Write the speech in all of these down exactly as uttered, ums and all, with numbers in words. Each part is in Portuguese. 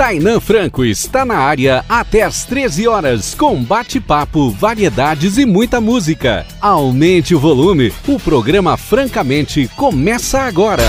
Tainã Franco está na área até às treze horas, com bate-papo, variedades e muita música. Aumente o volume, o programa Francamente começa agora.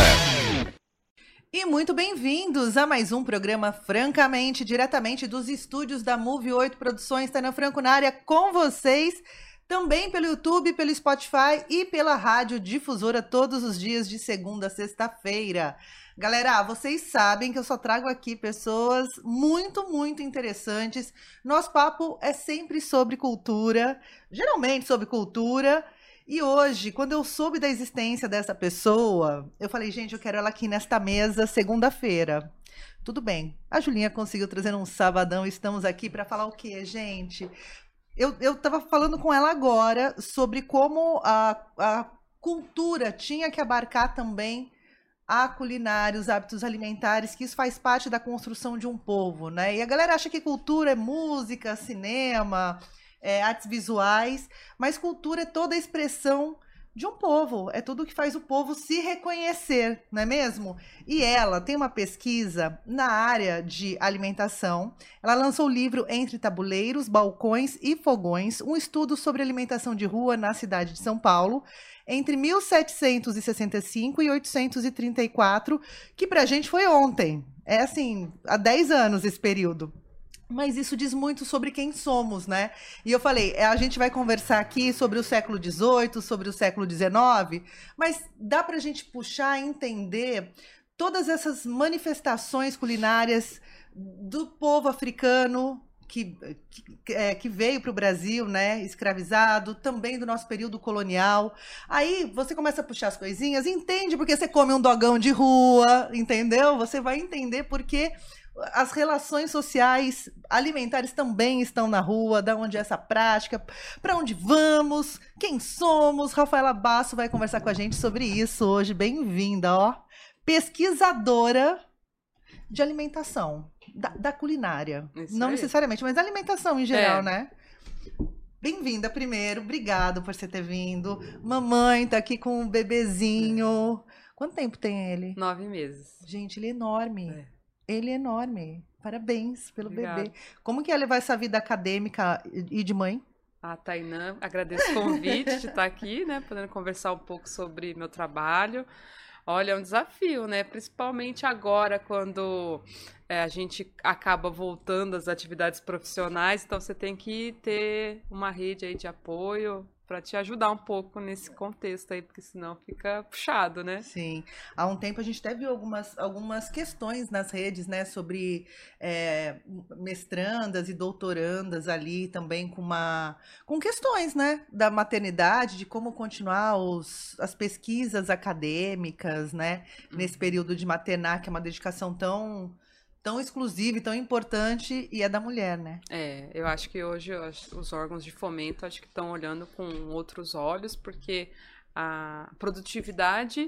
E muito bem-vindos a mais um programa Francamente, diretamente dos estúdios da Move oito Produções. Tainã Franco na área com vocês, também pelo YouTube, pelo Spotify e pela Rádio Difusora, todos os dias de segunda a sexta-feira. Galera, vocês sabem que eu só trago aqui pessoas muito, muito interessantes. Nosso papo é sempre sobre cultura, geralmente sobre cultura. E hoje, quando eu soube da existência dessa pessoa, eu falei, gente, eu quero ela aqui nesta mesa segunda-feira. Tudo bem, a Julinha conseguiu trazer um sabadão, estamos aqui para falar o quê, gente? Eu, eu tava falando com ela agora sobre como a, a cultura tinha que abarcar também a culinária, os hábitos alimentares, que isso faz parte da construção de um povo, né? E a galera acha que cultura é música, cinema, é, artes visuais, mas cultura é toda a expressão de um povo, é tudo que faz o povo se reconhecer, não é mesmo? E ela tem uma pesquisa na área de alimentação. Ela lançou o livro Entre Tabuleiros, Balcões e Fogões, um estudo sobre alimentação de rua na cidade de São Paulo, entre mil setecentos e sessenta e cinco e oitocentos e trinta e quatro, que pra gente foi ontem. É assim, há dez anos esse período. Mas isso diz muito sobre quem somos, né? E eu falei, a gente vai conversar aqui sobre o século dezoito, sobre o século dezenove, mas dá pra gente puxar e entender todas essas manifestações culinárias do povo africano, que, que, é, que veio para o Brasil, né, escravizado, também do nosso período colonial. Aí você começa a puxar as coisinhas, entende porque você come um dogão de rua, entendeu? Você vai entender porque as relações sociais alimentares também estão na rua, da onde é essa prática, para onde vamos, quem somos. Rafaela Basso vai conversar com a gente sobre isso hoje. Bem-vinda, ó. Pesquisadora de alimentação, da, da culinária. Isso não aí. Necessariamente, mas da alimentação em geral, é. Né? Bem-vinda primeiro, obrigado por você ter vindo. Mamãe tá aqui com um bebezinho. Quanto tempo tem ele? Nove meses. Gente, ele é enorme. É. Ele é enorme. Parabéns pelo Obrigada. Bebê. Como que é levar essa vida acadêmica e de mãe? A Tainã, agradeço o convite de estar aqui, né, podendo conversar um pouco sobre meu trabalho. Olha, é um desafio, né? Principalmente agora, quando é, a gente acaba voltando às atividades profissionais, então você tem que ter uma rede aí de apoio para te ajudar um pouco nesse contexto aí, porque senão fica puxado, né? Sim. Há um tempo a gente até viu algumas, algumas questões nas redes, né, sobre é, mestrandas e doutorandas ali também com uma com questões, né, da maternidade, de como continuar os, as pesquisas acadêmicas, né, uhum. Nesse período de maternar, que é uma dedicação tão tão exclusiva e tão importante, e é da mulher, né? É, eu acho que hoje os órgãos de fomento acho que estão olhando com outros olhos, porque a produtividade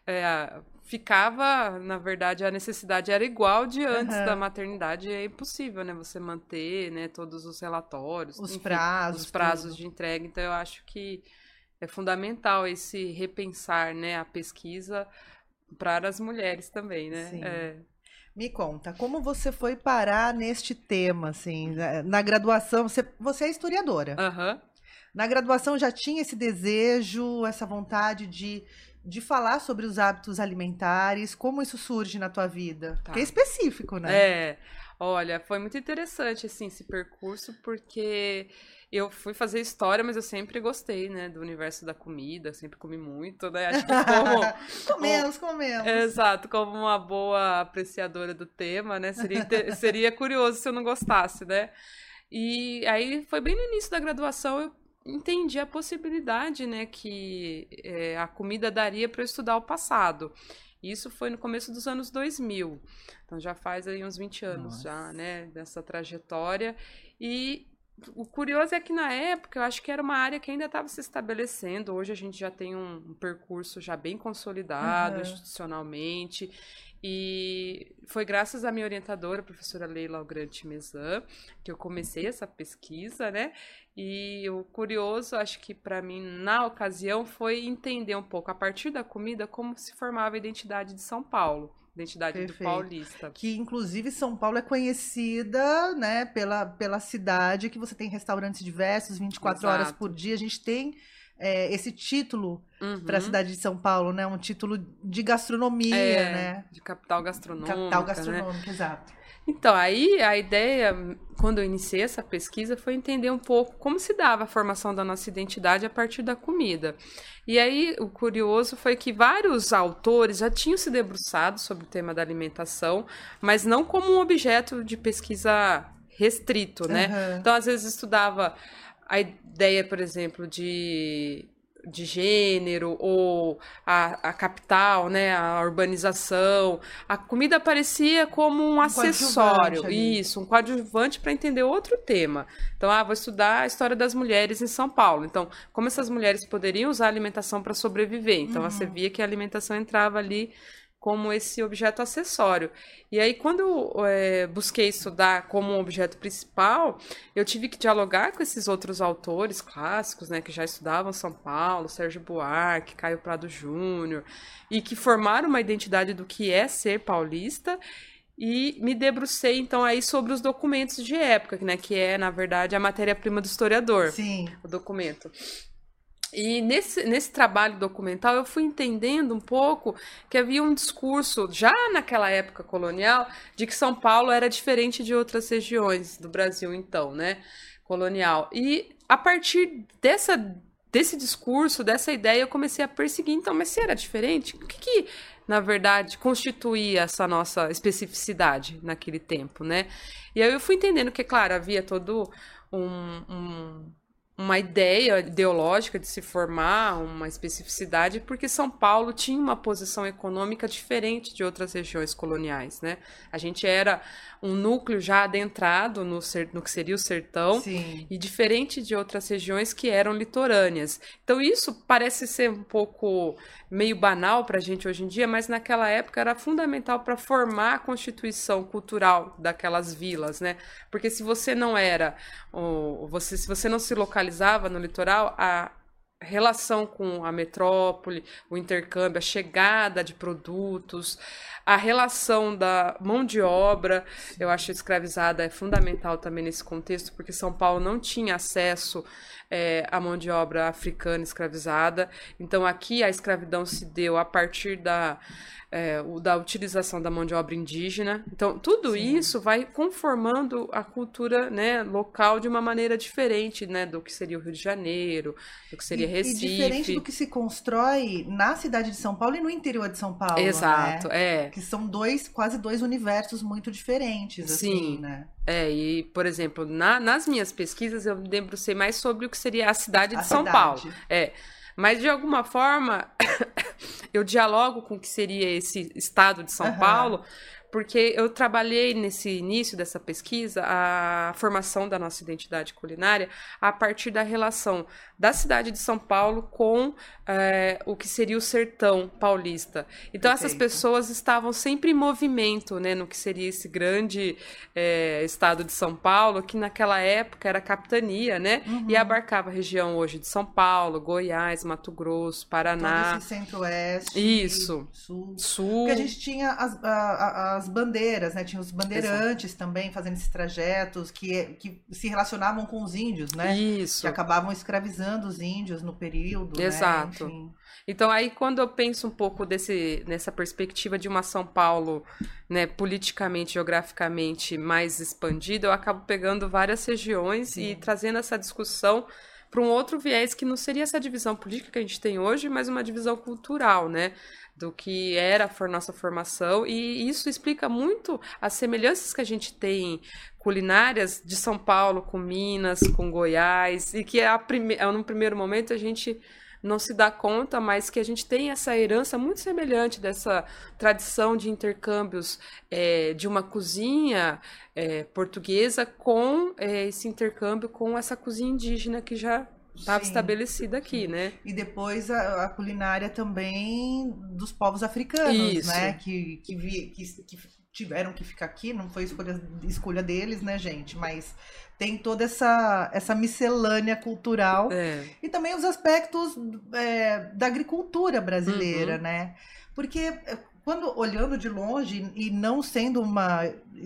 é, ficava, na verdade, a necessidade era igual de antes uhum. da maternidade, é impossível, né? Você manter, né, todos os relatórios, os enfim, prazos, os prazos tudo. de entrega, então eu acho que é fundamental esse repensar, né, a pesquisa para as mulheres também, né? Sim. É. Me conta, como você foi parar neste tema, assim, na, na graduação, você, você é historiadora. Uhum. Na graduação já tinha esse desejo, essa vontade de, de falar sobre os hábitos alimentares, como isso surge na tua vida? Tá. Que é específico, né? É, olha, foi muito interessante, assim, esse percurso, porque eu fui fazer história, mas eu sempre gostei, né, do universo da comida, sempre comi muito, né, acho que como... comemos, comemos. Exato, como uma boa apreciadora do tema, né, seria, seria curioso se eu não gostasse, né, e aí foi bem no início da graduação, eu entendi a possibilidade, né, que é, a comida daria para eu estudar o passado. Isso foi no começo dos anos dois mil, então já faz aí uns vinte anos. Nossa. Já, né, dessa trajetória, e o curioso é que na época eu acho que era uma área que ainda estava se estabelecendo. Hoje a gente já tem um, um percurso já bem consolidado, uhum. institucionalmente, e foi graças à minha orientadora, a professora Leila Algrante Mezan, que eu comecei essa pesquisa, né? E o curioso, acho que para mim, na ocasião, foi entender um pouco, a partir da comida, como se formava a identidade de São Paulo. identidade Perfeito. do paulista. Que, inclusive, São Paulo é conhecida, né, pela, pela cidade, que você tem restaurantes diversos, vinte e quatro Exato. horas por dia. A gente tem é, esse título Uhum. para a cidade de São Paulo, né? Um título de gastronomia, É, né? de capital gastronômica. Capital né? gastronômica, exato. Então, aí a ideia, quando eu iniciei essa pesquisa, foi entender um pouco como se dava a formação da nossa identidade a partir da comida. E aí, o curioso foi que vários autores já tinham se debruçado sobre o tema da alimentação, mas não como um objeto de pesquisa restrito, né? Uhum. Então, às vezes, estudava a ideia, por exemplo, de... de gênero, ou a, a capital, né, a urbanização, a comida aparecia como um, um acessório, isso, um coadjuvante para entender outro tema. Então, ah, vou estudar a história das mulheres em São Paulo. Então, como essas mulheres poderiam usar a alimentação para sobreviver? Então, uhum. você via que a alimentação entrava ali como esse objeto acessório. E aí, quando eu é, busquei estudar como um objeto principal, eu tive que dialogar com esses outros autores clássicos, né, que já estudavam São Paulo, Sérgio Buarque, Caio Prado Júnior, e que formaram uma identidade do que é ser paulista, e me debrucei, então, aí sobre os documentos de época, né, que é, na verdade, a matéria-prima do historiador. Sim. O documento. E nesse, nesse trabalho documental eu fui entendendo um pouco que havia um discurso, já naquela época colonial, de que São Paulo era diferente de outras regiões do Brasil, então, né, colonial. E a partir dessa, desse discurso, dessa ideia, eu comecei a perseguir, então, mas se era diferente, o que, que na verdade, constituía essa nossa especificidade naquele tempo, né? E aí eu fui entendendo que, claro, havia todo um... um uma ideia ideológica de se formar uma especificidade, porque São Paulo tinha uma posição econômica diferente de outras regiões coloniais, né? A gente era um núcleo já adentrado no, ser, no que seria o sertão, Sim. E diferente de outras regiões que eram litorâneas. Então isso parece ser um pouco meio banal para a gente hoje em dia, mas naquela época era fundamental para formar a constituição cultural daquelas vilas, né? Porque se você não era, ou você, se você não se localizava no litoral, a relação com a metrópole, o intercâmbio, a chegada de produtos, a relação da mão de obra, eu acho que a escravizada é fundamental também nesse contexto, porque São Paulo não tinha acesso é, à mão de obra africana escravizada, então aqui a escravidão se deu a partir da, é, da utilização da mão de obra indígena, então tudo Sim. isso vai conformando a cultura, né, local de uma maneira diferente, né, do que seria o Rio de Janeiro, do que seria e, Recife. E diferente do que se constrói na cidade de São Paulo e no interior de São Paulo, Exato, né? é. Que são dois, quase dois universos muito diferentes, assim, Sim. né? É, e, por exemplo, na, nas minhas pesquisas eu me debrucei mais sobre o que seria a cidade de a São cidade. Paulo. É. Mas, de alguma forma, eu dialogo com o que seria esse estado de São uhum. Paulo, porque eu trabalhei nesse início dessa pesquisa a formação da nossa identidade culinária a partir da relação da cidade de São Paulo com é, o que seria o sertão paulista. Então, Perfeito. Essas pessoas estavam sempre em movimento, né, no que seria esse grande é, estado de São Paulo, que naquela época era capitania, né, uhum. e abarcava a região hoje de São Paulo, Goiás, Mato Grosso, Paraná. Todo esse centro-oeste. Isso. Sul. Sul. Porque a gente tinha as, a, a, as bandeiras, né, tinha os bandeirantes Exato. Também fazendo esses trajetos que, que se relacionavam com os índios, né? Isso. Que acabavam escravizando os índios no período, Exato. Né? Enfim. Então, aí, quando eu penso um pouco desse, nessa perspectiva de uma São Paulo, né, politicamente, geograficamente mais expandida, eu acabo pegando várias regiões Sim. e trazendo essa discussão para um outro viés que não seria essa divisão política que a gente tem hoje, mas uma divisão cultural, né? Do que era a nossa formação, e isso explica muito as semelhanças que a gente tem culinárias de São Paulo com Minas, com Goiás, e que a prime... no primeiro momento a gente não se dá conta, mas que a gente tem essa herança muito semelhante dessa tradição de intercâmbios é, de uma cozinha é, portuguesa com é, esse intercâmbio com essa cozinha indígena que já estava estabelecida aqui, né? E depois a, a culinária também dos povos africanos, Isso. né? Que, que, vi, que, que tiveram que ficar aqui, não foi escolha, escolha deles, né, gente? Mas tem toda essa, essa miscelânea cultural é. E também os aspectos é, da agricultura brasileira, uhum. né? Porque quando olhando de longe e não sendo uma,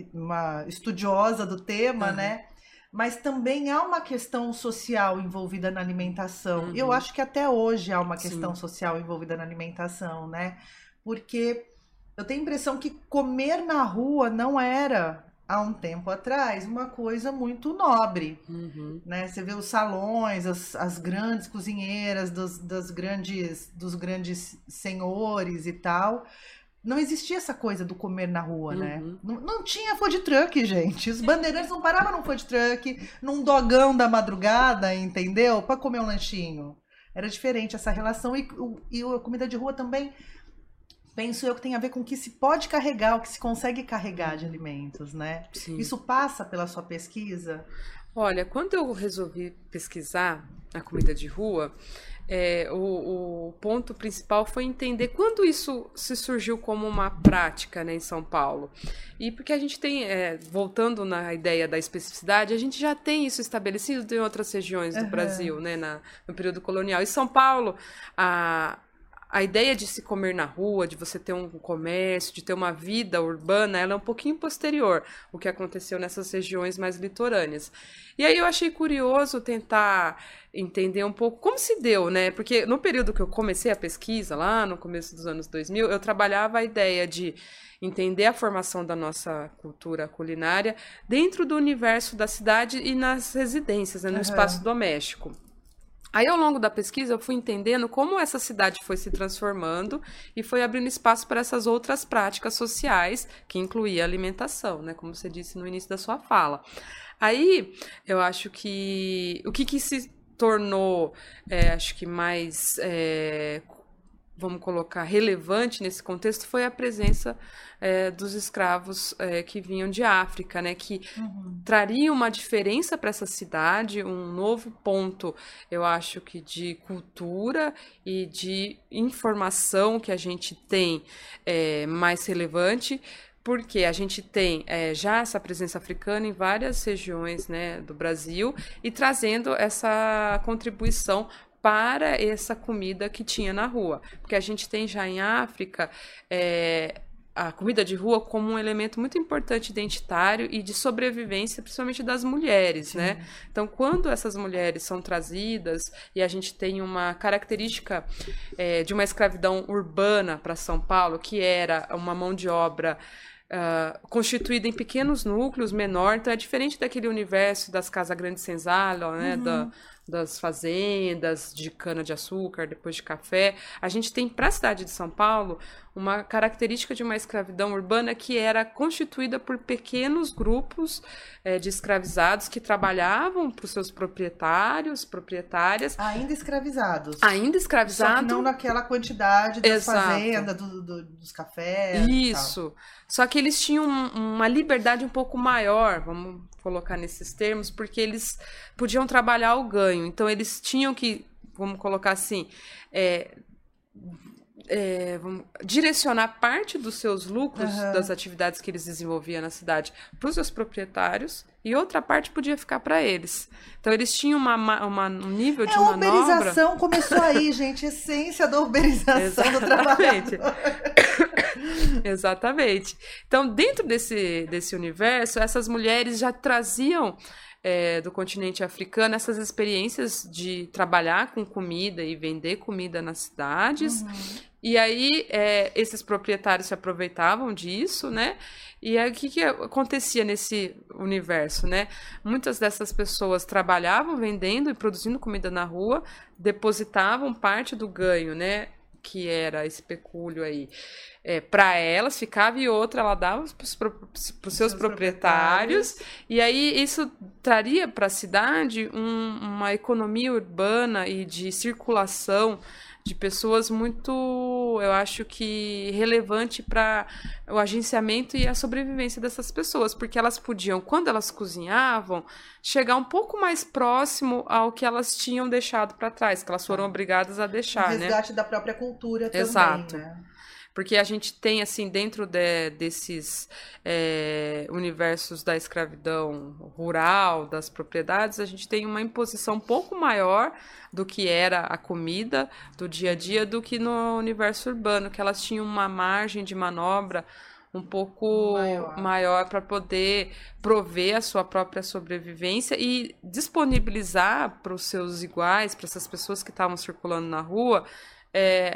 uma estudiosa do tema, uhum. né? Mas também há uma questão social envolvida na alimentação. Uhum. Eu acho que até hoje há uma questão Sim. social envolvida na alimentação, né? Porque eu tenho a impressão que comer na rua não era, há um tempo atrás, uma coisa muito nobre. Uhum. Né? Você vê os salões, as, as grandes cozinheiras dos, das grandes, dos grandes senhores e tal. Não existia essa coisa do comer na rua, uhum. né? Não, não tinha food truck, gente. Os bandeirantes não paravam num food truck, num dogão da madrugada, entendeu? Para comer um lanchinho. Era diferente essa relação. E, e a comida de rua também, penso eu, que tem a ver com o que se pode carregar, o que se consegue carregar de alimentos, né? Sim. Isso passa pela sua pesquisa? Olha, quando eu resolvi pesquisar a comida de rua... É, o, o ponto principal foi entender quando isso se surgiu como uma prática, né, em São Paulo. E porque a gente tem, é, voltando na ideia da especificidade, a gente já tem isso estabelecido em outras regiões do uhum. Brasil, né, na, no período colonial. Em São Paulo, a... A ideia de se comer na rua, de você ter um comércio, de ter uma vida urbana, ela é um pouquinho posterior ao que aconteceu nessas regiões mais litorâneas. E aí eu achei curioso tentar entender um pouco como se deu, né? Porque no período que eu comecei a pesquisa, lá no começo dos anos dois mil, eu trabalhava a ideia de entender a formação da nossa cultura culinária dentro do universo da cidade e nas residências, né? No uhum. espaço doméstico. Aí, ao longo da pesquisa, eu fui entendendo como essa cidade foi se transformando e foi abrindo espaço para essas outras práticas sociais, que incluía a alimentação, né? Como você disse no início da sua fala. Aí, eu acho que o que, que se tornou, é, acho que mais... É, vamos colocar, relevante nesse contexto foi a presença é, dos escravos é, que vinham de África, né, que uhum. traria uma diferença para essa cidade, um novo ponto, eu acho que de cultura e de informação que a gente tem é, mais relevante, porque a gente tem é, já essa presença africana em várias regiões, né, do Brasil e trazendo essa contribuição para essa comida que tinha na rua. Porque a gente tem já em África é, a comida de rua como um elemento muito importante identitário e de sobrevivência, principalmente das mulheres, Sim. né? Então, quando essas mulheres são trazidas e a gente tem uma característica é, de uma escravidão urbana para São Paulo, que era uma mão de obra Uh, constituída em pequenos núcleos, menor, então é diferente daquele universo das casas grandes senzala, né, uhum. da, das fazendas de cana-de-açúcar, depois de café. A gente tem para a cidade de São Paulo uma característica de uma escravidão urbana que era constituída por pequenos grupos é, de escravizados que trabalhavam para os seus proprietários, proprietárias. Ainda escravizados. Ainda escravizados. Só que não naquela quantidade das Exato. fazendas, do, do, dos cafés. Isso. Só que eles tinham uma liberdade um pouco maior, vamos colocar nesses termos, porque eles podiam trabalhar o ganho. Então, eles tinham que, vamos colocar assim, é, é, vamos, direcionar parte dos seus lucros, uhum. das atividades que eles desenvolviam na cidade, para os seus proprietários, e outra parte podia ficar para eles. Então, eles tinham uma, uma, um nível de é, manobra... A uberização começou aí, gente. Essência da uberização do trabalho. Exatamente. Então, dentro desse, desse universo, essas mulheres já traziam é, do continente africano essas experiências de trabalhar com comida e vender comida nas cidades. Uhum. E aí, é, esses proprietários se aproveitavam disso, né? E aí, o que, que acontecia nesse universo, né? Muitas dessas pessoas trabalhavam vendendo e produzindo comida na rua, depositavam parte do ganho, né? Que era esse pecúlio aí, é, para elas, ficava, e outra ela dava para os pro, seus proprietários, proprietários, e aí isso traria para a cidade um, uma economia urbana e de circulação de pessoas muito, eu acho que relevante para o agenciamento e a sobrevivência dessas pessoas, porque elas podiam, quando elas cozinhavam, chegar um pouco mais próximo ao que elas tinham deixado para trás, que elas foram obrigadas a deixar, o resgate, né? da própria cultura também, Exato. Né? Porque a gente tem, assim, dentro de, desses é, universos da escravidão rural, das propriedades, a gente tem uma imposição um pouco maior do que era a comida do dia a dia do que no universo urbano, que elas tinham uma margem de manobra um pouco maior, maior para poder prover a sua própria sobrevivência e disponibilizar para os seus iguais, para essas pessoas que estavam circulando na rua, é,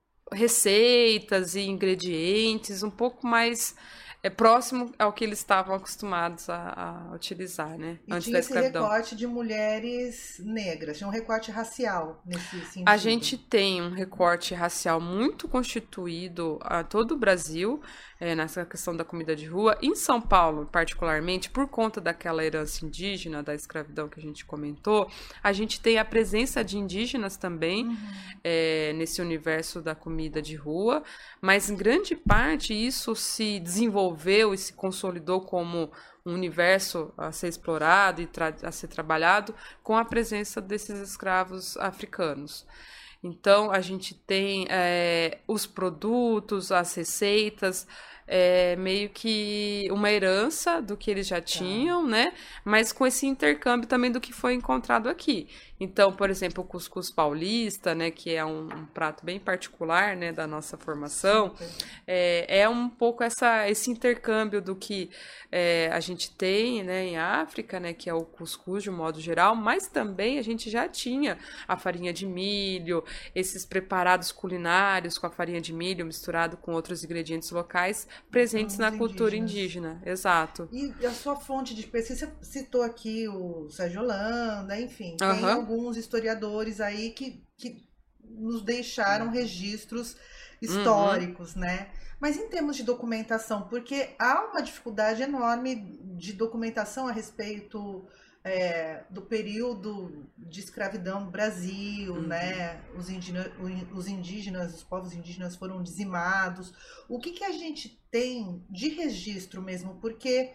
receitas e ingredientes um pouco mais é, próximo ao que eles estavam acostumados a, a utilizar, né? E antes tinha da esse escravidão. recorte de mulheres negras, tinha um recorte racial nesse sentido. A gente tem um recorte racial muito constituído a todo o Brasil, é, nessa questão da comida de rua. Em São Paulo, particularmente, por conta daquela herança indígena, da escravidão que a gente comentou, a gente tem a presença de indígenas também uhum. é, nesse universo da comida de rua, mas em grande parte isso se desenvolveu e se consolidou como um universo a ser explorado e a ser trabalhado com a presença desses escravos africanos. Então, a gente tem é, os produtos, as receitas, é, meio que uma herança do que eles já tinham, né? Mas com esse intercâmbio também do que foi encontrado aqui. Então, por exemplo, o cuscuz paulista, né, que é um, um prato bem particular, né, da nossa formação, é, é um pouco essa, esse intercâmbio do que é, a gente tem, né, em África, né, que é o cuscuz de um modo geral, mas também a gente já tinha a farinha de milho, esses preparados culinários com a farinha de milho misturado com outros ingredientes locais presentes na cultura indígena. Exato. E a sua fonte de pesquisa, você citou aqui o Sérgio Holanda, enfim, tem uhum. alguns historiadores aí que, que nos deixaram registros históricos, uhum. né? Mas em termos de documentação, porque há uma dificuldade enorme de documentação a respeito é, do período de escravidão no Brasil, uhum. né? Os indígenas, os indígenas, os povos indígenas foram dizimados. O que, que a gente tem de registro mesmo? Porque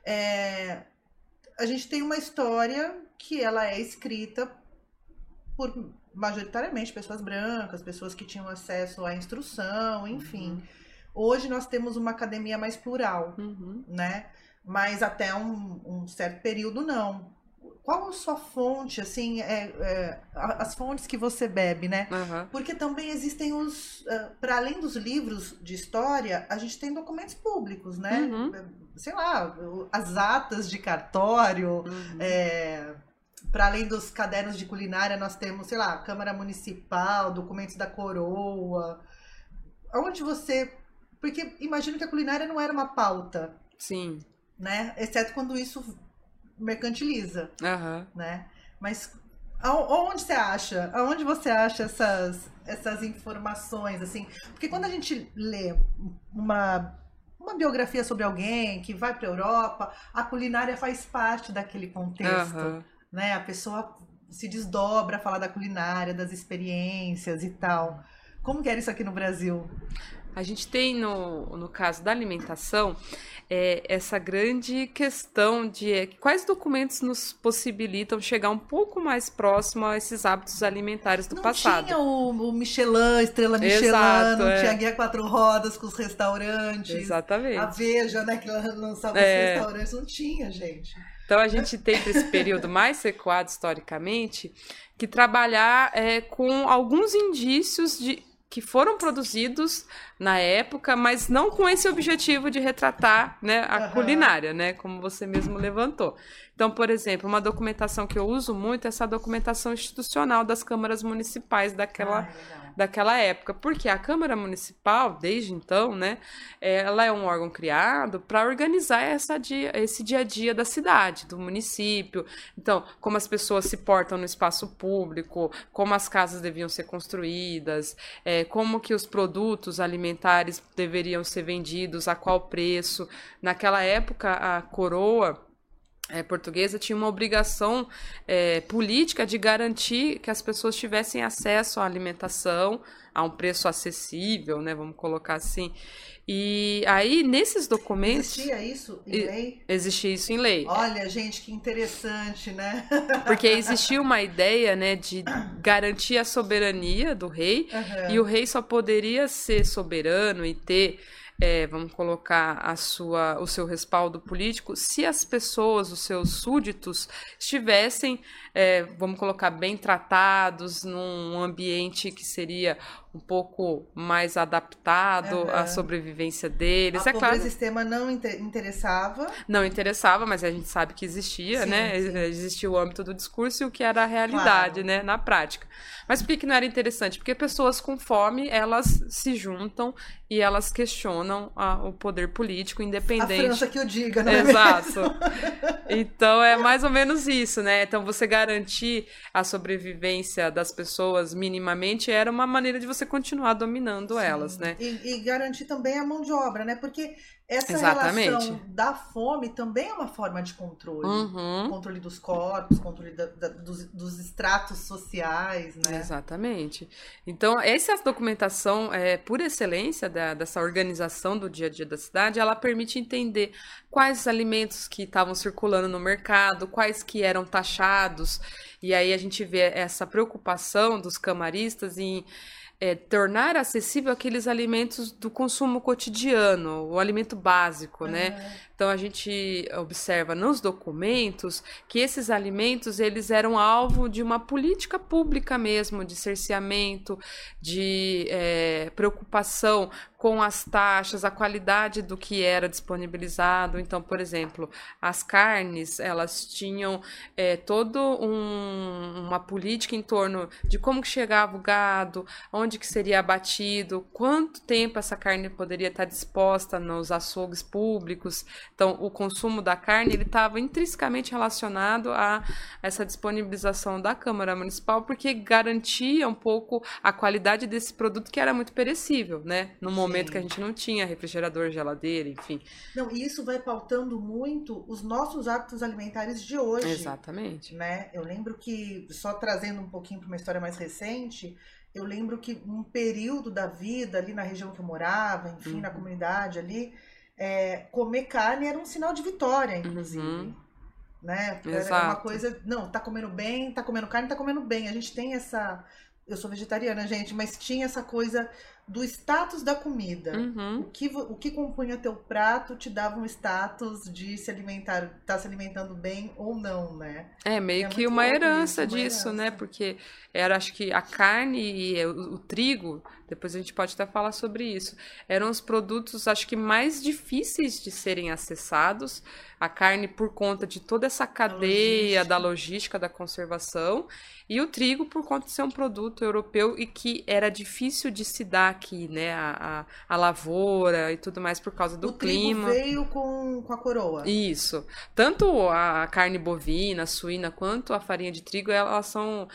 é, a gente tem uma história que ela é escrita por majoritariamente pessoas brancas, pessoas que tinham acesso à instrução, enfim. Uhum. Hoje nós temos uma academia mais plural, uhum. né? Mas até um, um certo período não. Qual a sua fonte, assim, é, é, as fontes que você bebe, né? Uhum. Porque também existem os, uh, para além dos livros de história, a gente tem documentos públicos, né? Uhum. Sei lá, as atas de cartório, uhum. é, para além dos cadernos de culinária, nós temos, sei lá, Câmara Municipal, documentos da coroa. Onde você... Porque imagino que a culinária não era uma pauta. Sim. Né? Exceto quando isso mercantiliza. Uhum. Né? Mas aonde você acha? Aonde você acha essas, essas informações? Assim? Porque quando a gente lê uma... uma biografia sobre alguém que vai para a Europa, a culinária faz parte daquele contexto. Uhum. Né? A pessoa se desdobra a falar da culinária, das experiências e tal. Como que era isso aqui no Brasil? A gente tem, no, no caso da alimentação, é, essa grande questão de é, quais documentos nos possibilitam chegar um pouco mais próximo a esses hábitos alimentares do não passado. Não tinha o, o Michelin, Estrela Michelin, Exato, não é. tinha a Guia Quatro Rodas com os restaurantes. Exatamente. A Veja, né, que lançava é. os restaurantes, não tinha, gente. Então, a gente tem, para esse período mais recuado historicamente, que trabalhar é, com alguns indícios de... que foram produzidos na época, mas não com esse objetivo de retratar, né, a uhum. culinária, né, como você mesmo levantou. Então, por exemplo, uma documentação que eu uso muito é essa documentação institucional das câmaras municipais daquela, ah, daquela época, porque a Câmara Municipal, desde então, né, ela é um órgão criado para organizar essa dia, esse dia a dia da cidade, do município. Então, como as pessoas se portam no espaço público, como as casas deviam ser construídas, é, como que os produtos alimentares deveriam ser vendidos, a qual preço. Naquela época, a coroa é, portuguesa tinha uma obrigação é, política de garantir que as pessoas tivessem acesso à alimentação a um preço acessível, né, vamos colocar assim. E aí, nesses documentos... Existia isso em lei? Existia isso em lei. Olha, gente, que interessante, né? Porque existia uma ideia, né, de garantir a soberania do rei, uhum. e o rei só poderia ser soberano e ter... É, vamos colocar a sua, o seu respaldo político, se as pessoas, os seus súditos, estivessem, é, vamos colocar, bem tratados, num ambiente que seria um pouco mais adaptado uhum. à sobrevivência deles. A é claro. O sistema não interessava? Não interessava, mas a gente sabe que existia, sim, né? Sim. Existia o âmbito do discurso e o que era a realidade, claro. Né? Na prática. Mas por que, que não era interessante? Porque pessoas com fome, elas se juntam e elas questionam a, o poder político independente. A França que o diga, né? Exato. Então, é mais ou menos isso, né? Então, você garantir a sobrevivência das pessoas minimamente era uma maneira de você continuar dominando sim. elas, né? E, e garantir também a mão de obra, né? Porque essa exatamente. Relação da fome também é uma forma de controle. Uhum. Controle dos corpos, controle da, da, dos, dos estratos sociais, né? Exatamente. Então, essa documentação, é, por excelência da, dessa organização do dia a dia da cidade, ela permite entender quais os alimentos que estavam circulando no mercado, quais que eram taxados, e aí a gente vê essa preocupação dos camaristas em É, tornar acessível aqueles alimentos do consumo cotidiano, o alimento básico, uhum. né? Então, a gente observa nos documentos que esses alimentos, eles eram alvo de uma política pública mesmo, de cerceamento, de é, preocupação com as taxas, a qualidade do que era disponibilizado. Então, por exemplo, as carnes, elas tinham é, toda um, uma política em torno de como que chegava o gado, onde que seria abatido, quanto tempo essa carne poderia estar disposta nos açougues públicos. Então, o consumo da carne, ele estava intrinsecamente relacionado a essa disponibilização da Câmara Municipal, porque garantia um pouco a qualidade desse produto que era muito perecível, né? No momento Sim. que a gente não tinha refrigerador, geladeira, enfim. Não, e isso vai pautando muito os nossos hábitos alimentares de hoje. Exatamente. Né? Eu lembro que, só trazendo um pouquinho para uma história mais recente, eu lembro que um período da vida ali na região que eu morava, enfim, uhum. na comunidade ali, É, comer carne era um sinal de vitória, inclusive. Uhum. Né? Era uma coisa, não, tá comendo bem, tá comendo carne, tá comendo bem. A gente tem essa... Eu sou vegetariana, gente, mas tinha essa coisa do status da comida. Uhum. O que, o que compunha teu prato te dava um status de se alimentar, tá se alimentando bem ou não, né? É, meio é que uma herança isso, disso, uma herança. Né? Porque era, acho que a carne e o, o trigo, depois a gente pode até falar sobre isso, eram os produtos, acho que mais difíceis de serem acessados. A carne por conta de toda essa cadeia logística. da logística, da conservação, e o trigo por conta de ser um produto europeu e que era difícil de se dar aqui, né, a, a, a lavoura e tudo mais por causa do o clima. O trigo veio com, com a coroa. Isso. Tanto a carne bovina, a suína, quanto a farinha de trigo, elas são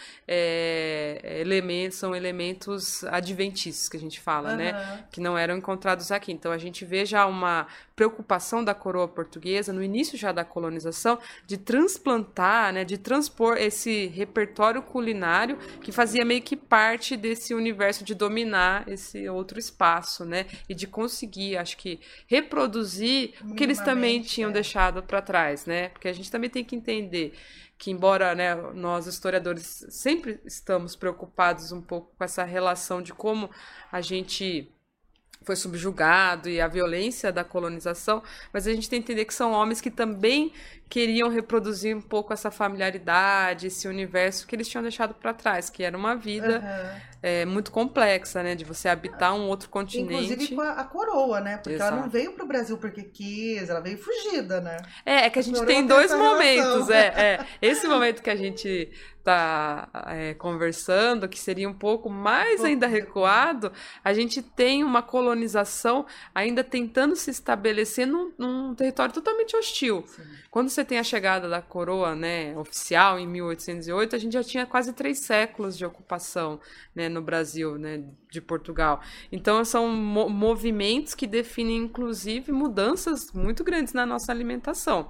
é, elementos, são elementos adventícios que a gente fala, uhum. né, que não eram encontrados aqui. Então a gente vê já uma preocupação da coroa portuguesa no início já da colonização de transplantar, né, de transpor esse repertório culinário que fazia meio que parte desse universo de dominar esse outro espaço, né, e de conseguir, acho que, reproduzir o que eles também tinham é. deixado para trás, né, porque a gente também tem que entender que, embora, né, nós historiadores sempre estamos preocupados um pouco com essa relação de como a gente foi subjugado e a violência da colonização, mas a gente tem que entender que são homens que também queriam reproduzir um pouco essa familiaridade, esse universo que eles tinham deixado para trás, que era uma vida uhum. é, muito complexa, né, de você habitar um outro continente. Inclusive com a, a coroa, né, porque Exato. ela não veio para o Brasil porque quis, ela veio fugida, né. É, é que a gente a tem dois momentos, é, é, esse momento que a gente tá é, conversando, que seria um pouco mais ainda recuado, a gente tem uma colonização ainda tentando se estabelecer num, num território totalmente hostil. Sim. Quando você tem a chegada da coroa, né, oficial em mil oitocentos e oito, a gente já tinha quase três séculos de ocupação, né, no Brasil, né, de Portugal. Então são mo- movimentos que definem inclusive mudanças muito grandes na nossa alimentação.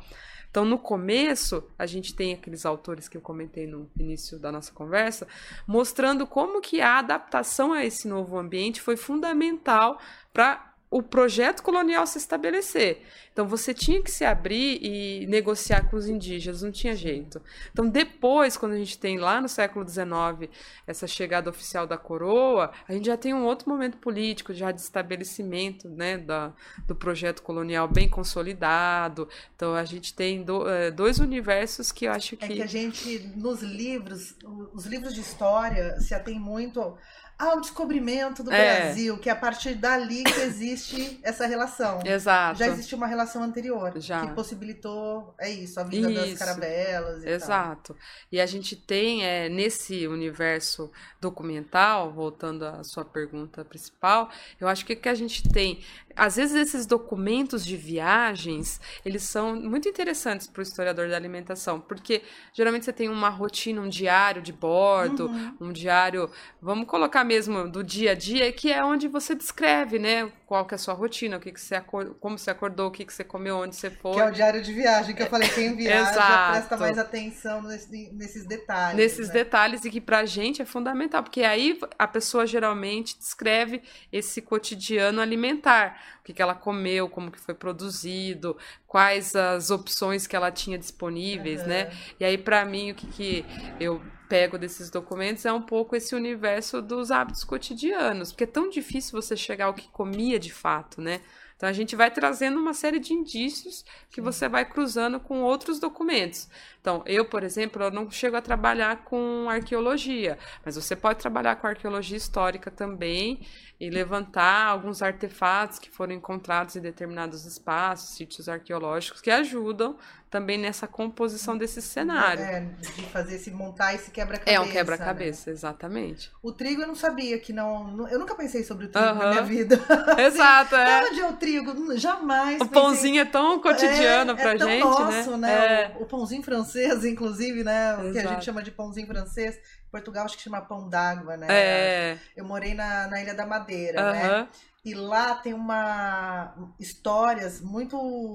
Então, no começo, a gente tem aqueles autores que eu comentei no início da nossa conversa, mostrando como que a adaptação a esse novo ambiente foi fundamental para o projeto colonial se estabelecer. Então, você tinha que se abrir e negociar com os indígenas, não tinha jeito. Então, depois, quando a gente tem lá no século dezenove essa chegada oficial da coroa, a gente já tem um outro momento político, já de estabelecimento, né, da, do projeto colonial bem consolidado. Então, a gente tem do, é, dois universos que eu acho que... É que a gente, nos livros, os livros de história se atém muito ao descobrimento do é. Brasil, que é a partir dali que existe essa relação. Exato. Já existia uma relação anterior, Já. que possibilitou, é isso, a vinda isso. das caravelas e Exato. tal. E a gente tem, é, nesse universo documental, voltando à sua pergunta principal, eu acho que o que a gente tem... Às vezes esses documentos de viagens, eles são muito interessantes para o historiador da alimentação, porque geralmente você tem uma rotina, um diário de bordo, uhum. um diário, vamos colocar mesmo do dia a dia, que é onde você descreve, né, qual que é a sua rotina, o que que você acordou, como você acordou, o que que você comeu, onde você foi. Que é o diário de viagem, que eu falei, quem viaja presta mais atenção nesse, nesses detalhes. Nesses né? detalhes, e que pra gente é fundamental, porque aí a pessoa geralmente descreve esse cotidiano alimentar, o que que ela comeu, como que foi produzido, quais as opções que ela tinha disponíveis, uhum. né? E aí, pra mim, o que que eu pego desses documentos é um pouco esse universo dos hábitos cotidianos, porque é tão difícil você chegar ao que comia de fato, né? Então, a gente vai trazendo uma série de indícios que Sim. você vai cruzando com outros documentos. Então, eu, por exemplo, eu não chego a trabalhar com arqueologia, mas você pode trabalhar com arqueologia histórica também e levantar alguns artefatos que foram encontrados em determinados espaços, sítios arqueológicos, que ajudam também nessa composição desse cenário. É, de fazer esse, montar esse quebra-cabeça. É um quebra-cabeça, né? Exatamente. O trigo eu não sabia que não... Eu nunca pensei sobre o trigo uhum. na minha vida. Exato, assim, é. Onde é o trigo? Jamais. O pensei... pãozinho é tão cotidiano é, pra é tão gente, nosso, né? né? É. O, o pãozinho francês, inclusive, né? O que a Exato. gente chama de pãozinho francês. Em Portugal acho que chama pão d'água, né? É. Eu morei na, na Ilha da Madeira, uhum. né? E lá tem uma histórias muito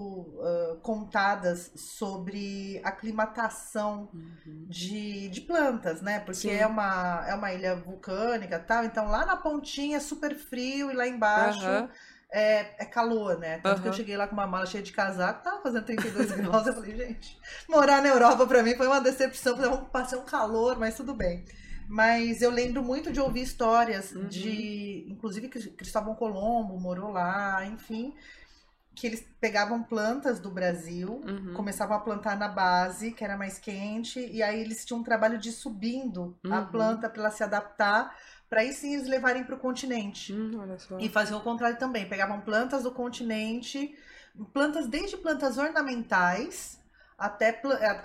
uh, contadas sobre aclimatação uhum. de, de plantas, né? Porque é uma, é uma ilha vulcânica e tal. Então lá na pontinha é super frio e lá embaixo uhum. é, é calor, né? Tanto uhum. que eu cheguei lá com uma mala cheia de casaco, tava fazendo trinta e dois graus. Eu falei, gente, morar na Europa pra mim foi uma decepção. Vamos passar um calor, mas tudo bem. Mas eu lembro muito de ouvir histórias uhum. de... Inclusive, Cristóvão Colombo morou lá, enfim. Que eles pegavam plantas do Brasil, uhum. começavam a plantar na base, que era mais quente. E aí eles tinham um trabalho de ir subindo uhum. a planta para ela se adaptar. Para aí sim eles levarem para o continente. Uhum, olha só. E faziam o contrário também. Pegavam plantas do continente, plantas desde plantas ornamentais... Até,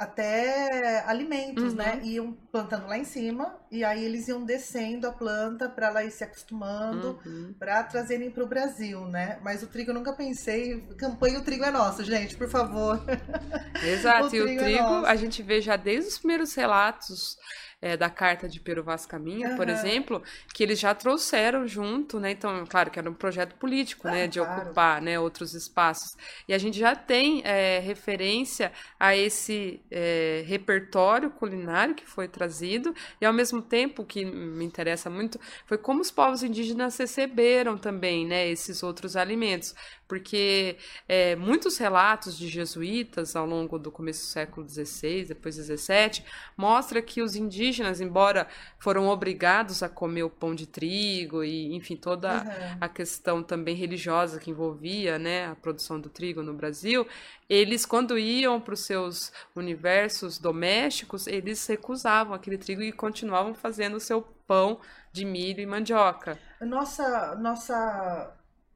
até alimentos, uhum. né? Iam plantando lá em cima e aí eles iam descendo a planta para ela ir se acostumando uhum. para trazerem para o Brasil, né? Mas o trigo eu nunca pensei. Campanha O Trigo é Nosso, gente, por favor. Exato, o e o trigo é a gente vê já desde os primeiros relatos. É, da carta de Pero Vaz Caminha, uhum. por exemplo, que eles já trouxeram junto, né? Então, claro que era um projeto político, ah, né? De claro. ocupar, né, outros espaços. E a gente já tem é, referência a esse é, repertório culinário que foi trazido e, ao mesmo tempo, o que me interessa muito foi como os povos indígenas receberam também, né, esses outros alimentos. Porque é, muitos relatos de jesuítas ao longo do começo do século dezesseis, depois dezessete, mostra que os indígenas, embora foram obrigados a comer o pão de trigo e, enfim, toda uhum. a questão também religiosa que envolvia, né, a produção do trigo no Brasil, eles, quando iam para os seus universos domésticos, eles recusavam aquele trigo e continuavam fazendo o seu pão de milho e mandioca. Nossa... nossa...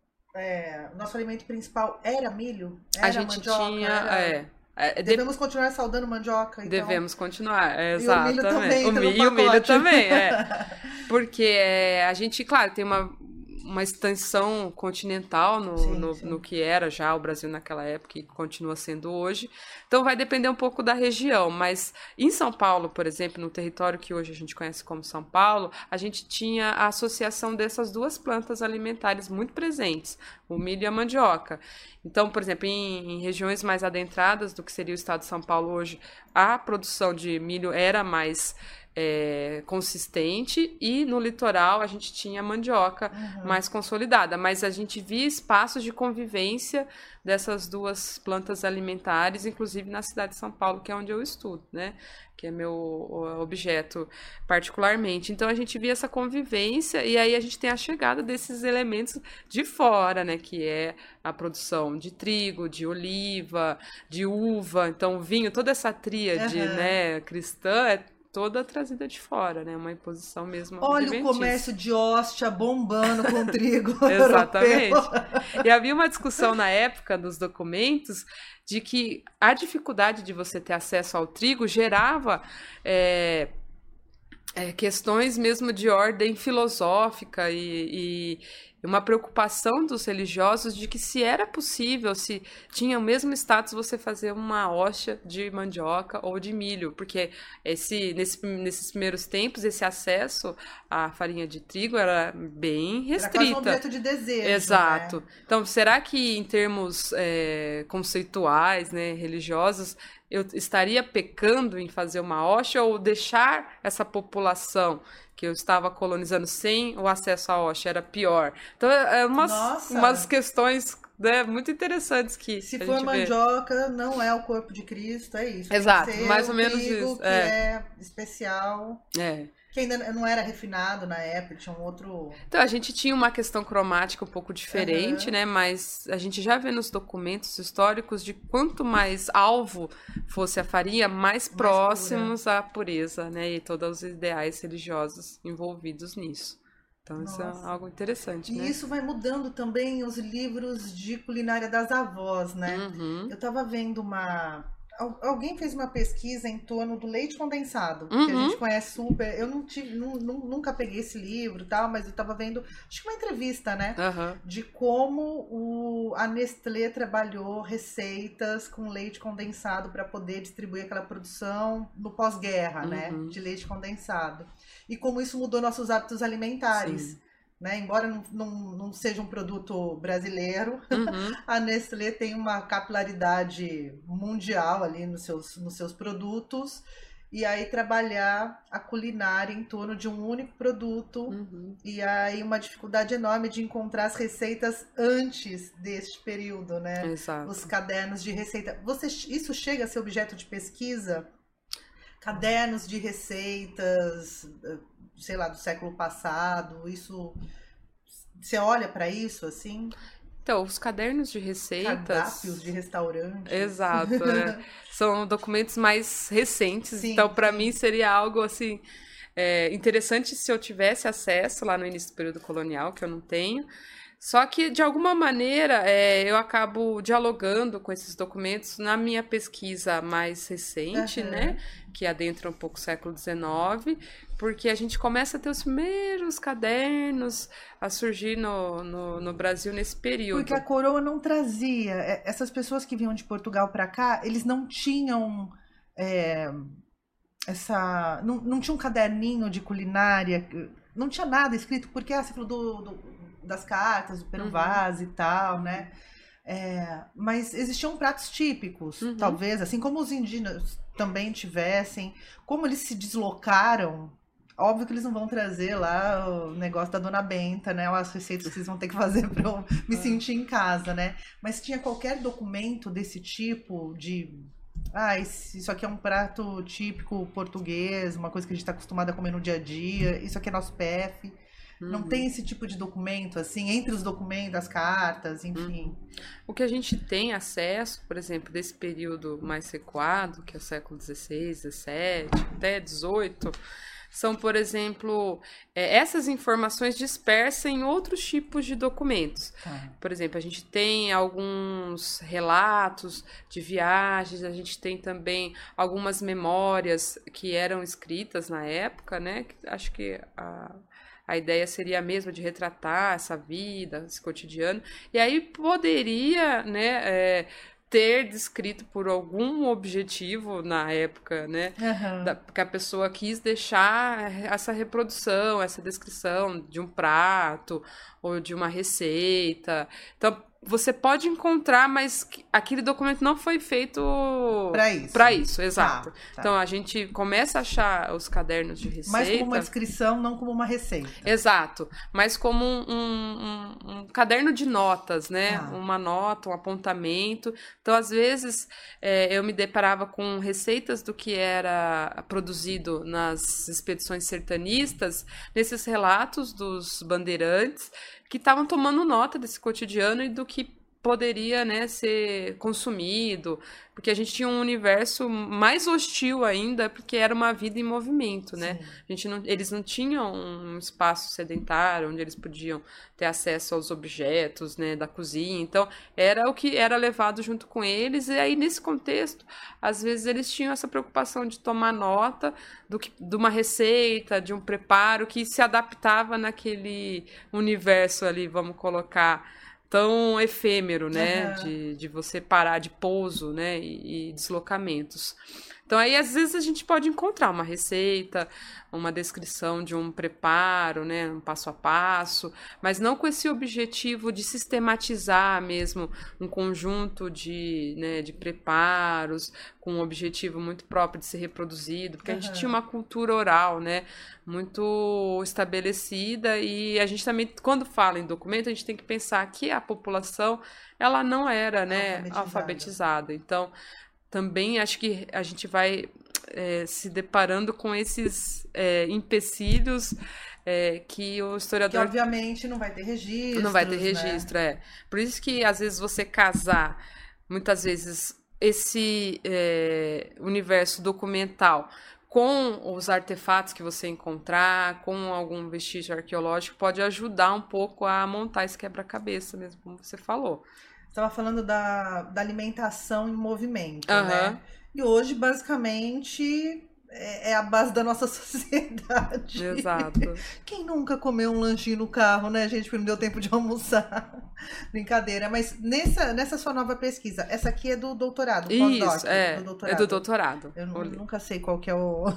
É, nosso alimento principal era milho? Era a gente mandioca? tinha, era... é, é, Devemos de... continuar saudando mandioca? Então... Devemos continuar, é, e exatamente. O milho também, o, milho, o milho também, é. Porque é, a gente, claro, tem uma, uma extensão continental no, sim, no, sim. no que era já o Brasil naquela época e continua sendo hoje. Então vai depender um pouco da região, mas em São Paulo, por exemplo, no território que hoje a gente conhece como São Paulo, a gente tinha a associação dessas duas plantas alimentares muito presentes, o milho e a mandioca. Então, por exemplo, em, em regiões mais adentradas do que seria o estado de São Paulo hoje, a produção de milho era mais É, consistente, e no litoral a gente tinha a mandioca uhum. mais consolidada, mas a gente via espaços de convivência dessas duas plantas alimentares, inclusive na cidade de São Paulo, que é onde eu estudo, né? Que é meu objeto particularmente. Então a gente via essa convivência, e aí a gente tem a chegada desses elementos de fora, né? Que é a produção de trigo, de oliva, de uva, então o vinho, toda essa tríade uhum. né, cristã é toda trazida de fora, né? Uma imposição mesmo. Olha o comércio de hóstia bombando com trigo. Exatamente. E havia uma discussão na época dos documentos de que a dificuldade de você ter acesso ao trigo gerava é, é, questões mesmo de ordem filosófica e, e uma preocupação dos religiosos de que se era possível, se tinha o mesmo status você fazer uma hóstia de mandioca ou de milho, porque esse, nesse, nesses primeiros tempos esse acesso à farinha de trigo era bem restrita. Era quase um objeto de desejo. Exato. Né? Então, será que em termos é, conceituais, né, religiosos, eu estaria pecando em fazer uma hóstia ou deixar essa população que eu estava colonizando sem o acesso à hóstia era pior? Então, é umas, umas questões, né, muito interessantes que se a for gente mandioca, vê. Não é o corpo de Cristo, é isso. Exato, Tem que ser mais ou o menos trigo isso. Que é. é especial. É. Que ainda não era refinado na época, tinha um outro... Então, a gente tinha uma questão cromática um pouco diferente, uhum. né? Mas a gente já vê nos documentos históricos de quanto mais alvo fosse a farinha, mais, mais próximos pura. À pureza, né? E todos os ideais religiosos envolvidos nisso. Então, Nossa. Isso é algo interessante, e né? E isso vai mudando também os livros de culinária das avós, né? Uhum. Eu tava vendo uma... Alguém fez uma pesquisa em torno do leite condensado, uhum. que a gente conhece super. Eu não tive, não, nunca peguei esse livro e tal, mas eu tava vendo, acho que uma entrevista, né? Uhum. De como o, a Nestlé trabalhou receitas com leite condensado para poder distribuir aquela produção no pós-guerra, uhum. né? De leite condensado. E como isso mudou nossos hábitos alimentares. Sim. Né? Embora não, não, não seja um produto brasileiro, uhum. a Nestlé tem uma capilaridade mundial ali nos seus, nos seus produtos, e aí trabalhar a culinária em torno de um único produto, uhum. e aí uma dificuldade enorme de encontrar as receitas antes deste período, né? Exato. Os cadernos de receita. Você, isso chega a ser objeto de pesquisa? Cadernos de receitas... sei lá, do século passado, isso... Você olha para isso, assim? Então, os cadernos de receitas... Cardápios de restaurante. Exato, é. São documentos mais recentes, sim, então para mim seria algo, assim, é, interessante se eu tivesse acesso lá no início do período colonial, que eu não tenho. Só que, de alguma maneira, é, eu acabo dialogando com esses documentos na minha pesquisa mais recente, uhum. né? Que adentra um pouco o século dezenove, porque a gente começa a ter os primeiros cadernos a surgir no, no, no Brasil nesse período. Porque a coroa não trazia. Essas pessoas que vinham de Portugal para cá, eles não tinham... É, essa, não, não tinha um caderninho de culinária, não tinha nada escrito, porque ah, você falou do... do das cartas, do Peru Vaz uhum. e tal, né? É, mas existiam pratos típicos, uhum. talvez, assim como os indígenas também tivessem, como eles se deslocaram, óbvio que eles não vão trazer lá o negócio da Dona Benta, né? As receitas que eles vão ter que fazer para eu me sentir em casa, né? Mas tinha qualquer documento desse tipo de... Ah, isso aqui é um prato típico português, uma coisa que a gente está acostumado a comer no dia a dia, isso aqui é nosso P F... Não uhum. tem esse tipo de documento, assim, entre os documentos, as cartas, enfim. Uhum. O que a gente tem acesso, por exemplo, desse período mais recuado, que é o século dezesseis, dezessete, até dezoito, são, por exemplo, é, essas informações dispersas em outros tipos de documentos. Ah. Por exemplo, a gente tem alguns relatos de viagens, a gente tem também algumas memórias que eram escritas na época, né? Acho que a... a ideia seria a mesma de retratar essa vida, esse cotidiano, e aí poderia, né, é, ter descrito por algum objetivo na época, né, Uhum. da, que a pessoa quis deixar essa reprodução, essa descrição de um prato ou de uma receita. Então, você pode encontrar, mas aquele documento não foi feito para isso. Para isso, exato. Tá, tá. Então, a gente começa a achar os cadernos de receita. Mas como uma descrição, não como uma receita. Exato. Mas como um, um, um caderno de notas, né? Ah. Uma nota, um apontamento. Então, às vezes, é, eu me deparava com receitas do que era produzido nas expedições sertanistas, nesses relatos dos bandeirantes, que estavam tomando nota desse cotidiano e do que poderia, né, ser consumido, porque a gente tinha um universo mais hostil ainda, porque era uma vida em movimento, né? A gente não, eles não tinham um espaço sedentário onde eles podiam ter acesso aos objetos, né, da cozinha, então era o que era levado junto com eles, e aí nesse contexto, às vezes eles tinham essa preocupação de tomar nota do que, de uma receita, de um preparo que se adaptava naquele universo ali, vamos colocar, tão efêmero, né, uhum. de, de você parar de pouso, né, e, e deslocamentos. Então, aí, às vezes, a gente pode encontrar uma receita, uma descrição de um preparo, né, um passo a passo, mas não com esse objetivo de sistematizar mesmo um conjunto de, né, de preparos, com um objetivo muito próprio de ser reproduzido, porque uhum. a gente tinha uma cultura oral, né, muito estabelecida, e a gente também, quando fala em documento, a gente tem que pensar que a população, ela não era, né, alfabetizada. alfabetizada. Então, também acho que a gente vai é, se deparando com esses é, empecilhos é, que o historiador... Que, obviamente, não vai ter registro. Não vai ter registro, né? é. Por isso que, às vezes, você casar, muitas vezes, esse é, universo documental com os artefatos que você encontrar, com algum vestígio arqueológico, pode ajudar um pouco a montar esse quebra-cabeça mesmo, como você falou. Estava falando da, da alimentação em movimento, uhum. né? E hoje, basicamente, é, é a base da nossa sociedade. Exato. Quem nunca comeu um lanchinho no carro, né, gente? Porque não deu tempo de almoçar. Brincadeira. Mas nessa, nessa sua nova pesquisa, essa aqui é do doutorado, pós-doc? Isso, é, do doutorado. é do doutorado. Eu não, nunca sei qual que é o...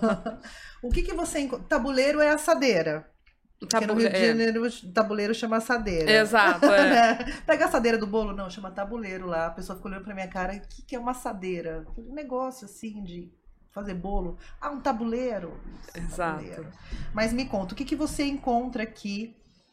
O que que você... Enco... Tabuleiro é assadeira. Porque no Rio de Janeiro, é. tabuleiro chama assadeira. Exato, é. Pega a assadeira do bolo? Não, chama tabuleiro lá. A pessoa ficou olhando pra minha cara, o que, que é uma assadeira? Um negócio assim de fazer bolo. Ah, um tabuleiro. Exato. Tabuleiro. Mas me conta, o que, que você encontra aqui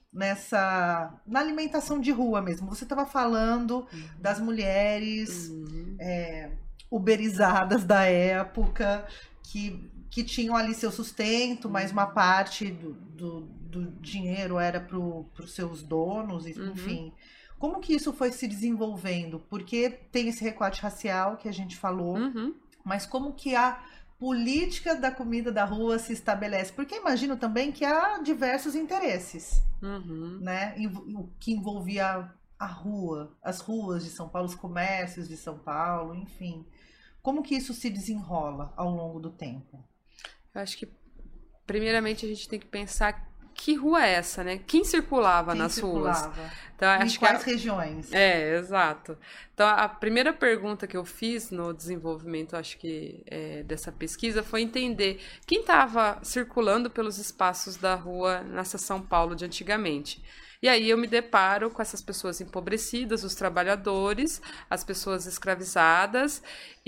nessa... na alimentação de rua mesmo? Você estava falando uhum. das mulheres uhum. é, uberizadas da época, que... que tinham ali seu sustento, mas uma parte do, do, do dinheiro era para os seus donos, enfim. Uhum. Como que isso foi se desenvolvendo? Porque tem esse recorte racial que a gente falou, uhum. mas como que a política da comida da rua se estabelece? Porque imagino também que há diversos interesses, uhum. né? O que envolvia a rua, as ruas de São Paulo, os comércios de São Paulo, enfim. Como que isso se desenrola ao longo do tempo? Eu acho que, primeiramente, a gente tem que pensar que rua é essa, né? Quem circulava Quem nas circulava? ruas? Então, em acho quais que a... regiões? É, exato. Então, a primeira pergunta que eu fiz no desenvolvimento, acho que, é, dessa pesquisa foi entender quem estava circulando pelos espaços da rua nessa São Paulo de antigamente. E aí eu me deparo com essas pessoas empobrecidas, os trabalhadores, as pessoas escravizadas,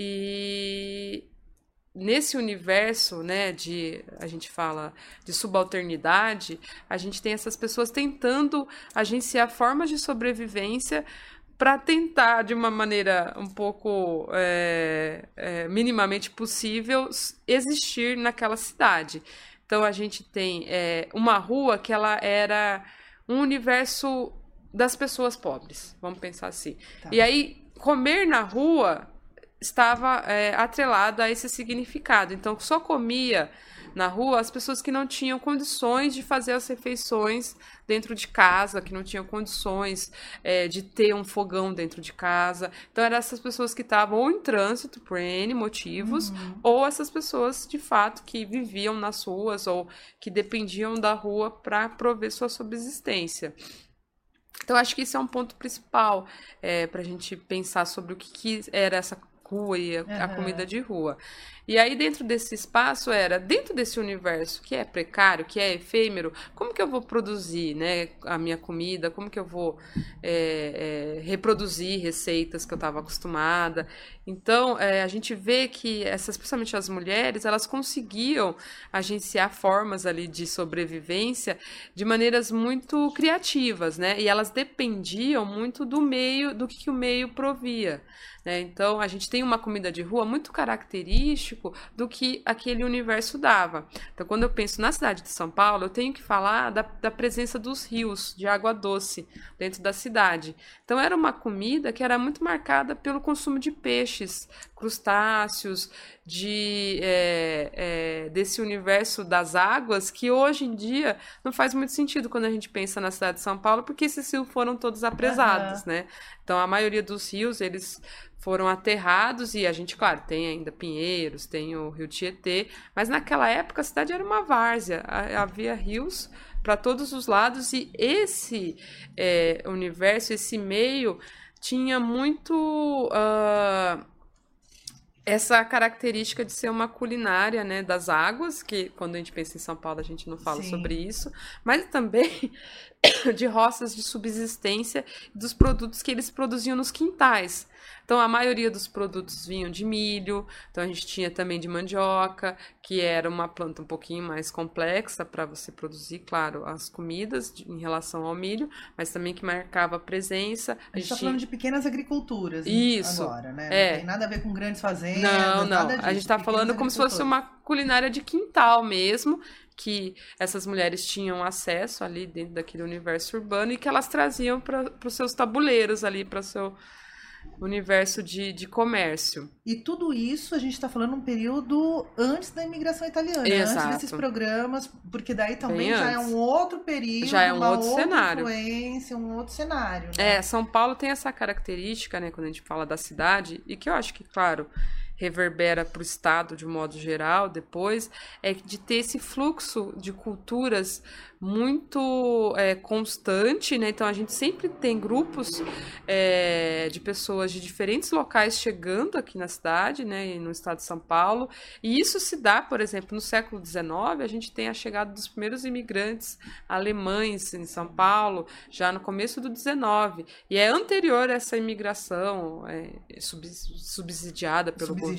e... nesse universo, né, de, a gente fala de subalternidade, a gente tem essas pessoas tentando agenciar formas de sobrevivência para tentar, de uma maneira um pouco é, é, minimamente possível, existir naquela cidade. Então, a gente tem é, uma rua que ela era um universo das pessoas pobres, vamos pensar assim. Tá. E aí, comer na rua... estava é, atrelado a esse significado. Então, só comia na rua as pessoas que não tinham condições de fazer as refeições dentro de casa, que não tinham condições é, de ter um fogão dentro de casa. Então, eram essas pessoas que estavam ou em trânsito por N motivos, uhum. ou essas pessoas, de fato, que viviam nas ruas ou que dependiam da rua para prover sua subsistência. Então, acho que isso é um ponto principal é, para a gente pensar sobre o que, que era essa rua e a, uhum. a comida de rua. E aí, dentro desse espaço, era, dentro desse universo que é precário, que é efêmero, como que eu vou produzir, né, a minha comida, como que eu vou é, é, reproduzir receitas que eu estava acostumada. Então, é, a gente vê que, essas, principalmente as mulheres, elas conseguiam agenciar formas ali de sobrevivência de maneiras muito criativas, né, e elas dependiam muito do meio, do que, que o meio provia. Né? Então, a gente tem uma comida de rua muito característico do que aquele universo dava. Então, quando eu penso na cidade de São Paulo, eu tenho que falar da, da presença dos rios de água doce dentro da cidade. Então, era uma comida que era muito marcada pelo consumo de peixes, crustáceos, de, é, é, desse universo das águas, que hoje em dia não faz muito sentido quando a gente pensa na cidade de São Paulo, porque esses rios foram todos apresados, uhum. né? Então, a maioria dos rios, eles foram aterrados e a gente, claro, tem ainda Pinheiros, tem o Rio Tietê, mas naquela época a cidade era uma várzea, havia rios para todos os lados e esse é, universo, esse meio tinha muito uh, essa característica de ser uma culinária, né, das águas, que quando a gente pensa em São Paulo a gente não fala Sim. sobre isso, mas também de roças de subsistência dos produtos que eles produziam nos quintais. Então, a maioria dos produtos vinham de milho, então a gente tinha também de mandioca, que era uma planta um pouquinho mais complexa para você produzir, claro, as comidas de, em relação ao milho, mas também que marcava a presença. A gente está falando de pequenas agriculturas Isso, agora, né? É. Não tem nada a ver com grandes fazendas, Não, não, nada disso, a gente está falando como se fosse uma culinária de quintal mesmo, que essas mulheres tinham acesso ali dentro daquele universo urbano e que elas traziam para os seus tabuleiros ali, para o seu universo de, de comércio. E tudo isso a gente está falando um período antes da imigração italiana, Exato. Antes desses programas, porque daí também Bem já antes. é um outro período, já é um uma outro outra cenário. influência, um outro cenário. Né? É, São Paulo tem essa característica, né, quando a gente fala da cidade, e que eu acho que, claro, reverbera para o estado de um modo geral depois, é de ter esse fluxo de culturas muito é, constante, né? Então a gente sempre tem grupos é, de pessoas de diferentes locais chegando aqui na cidade, né? E no estado de São Paulo, e isso se dá, por exemplo, no século dezenove, a gente tem a chegada dos primeiros imigrantes alemães em São Paulo, já no começo do dezenove, e é anterior a essa imigração é, subsidiada pelo governo,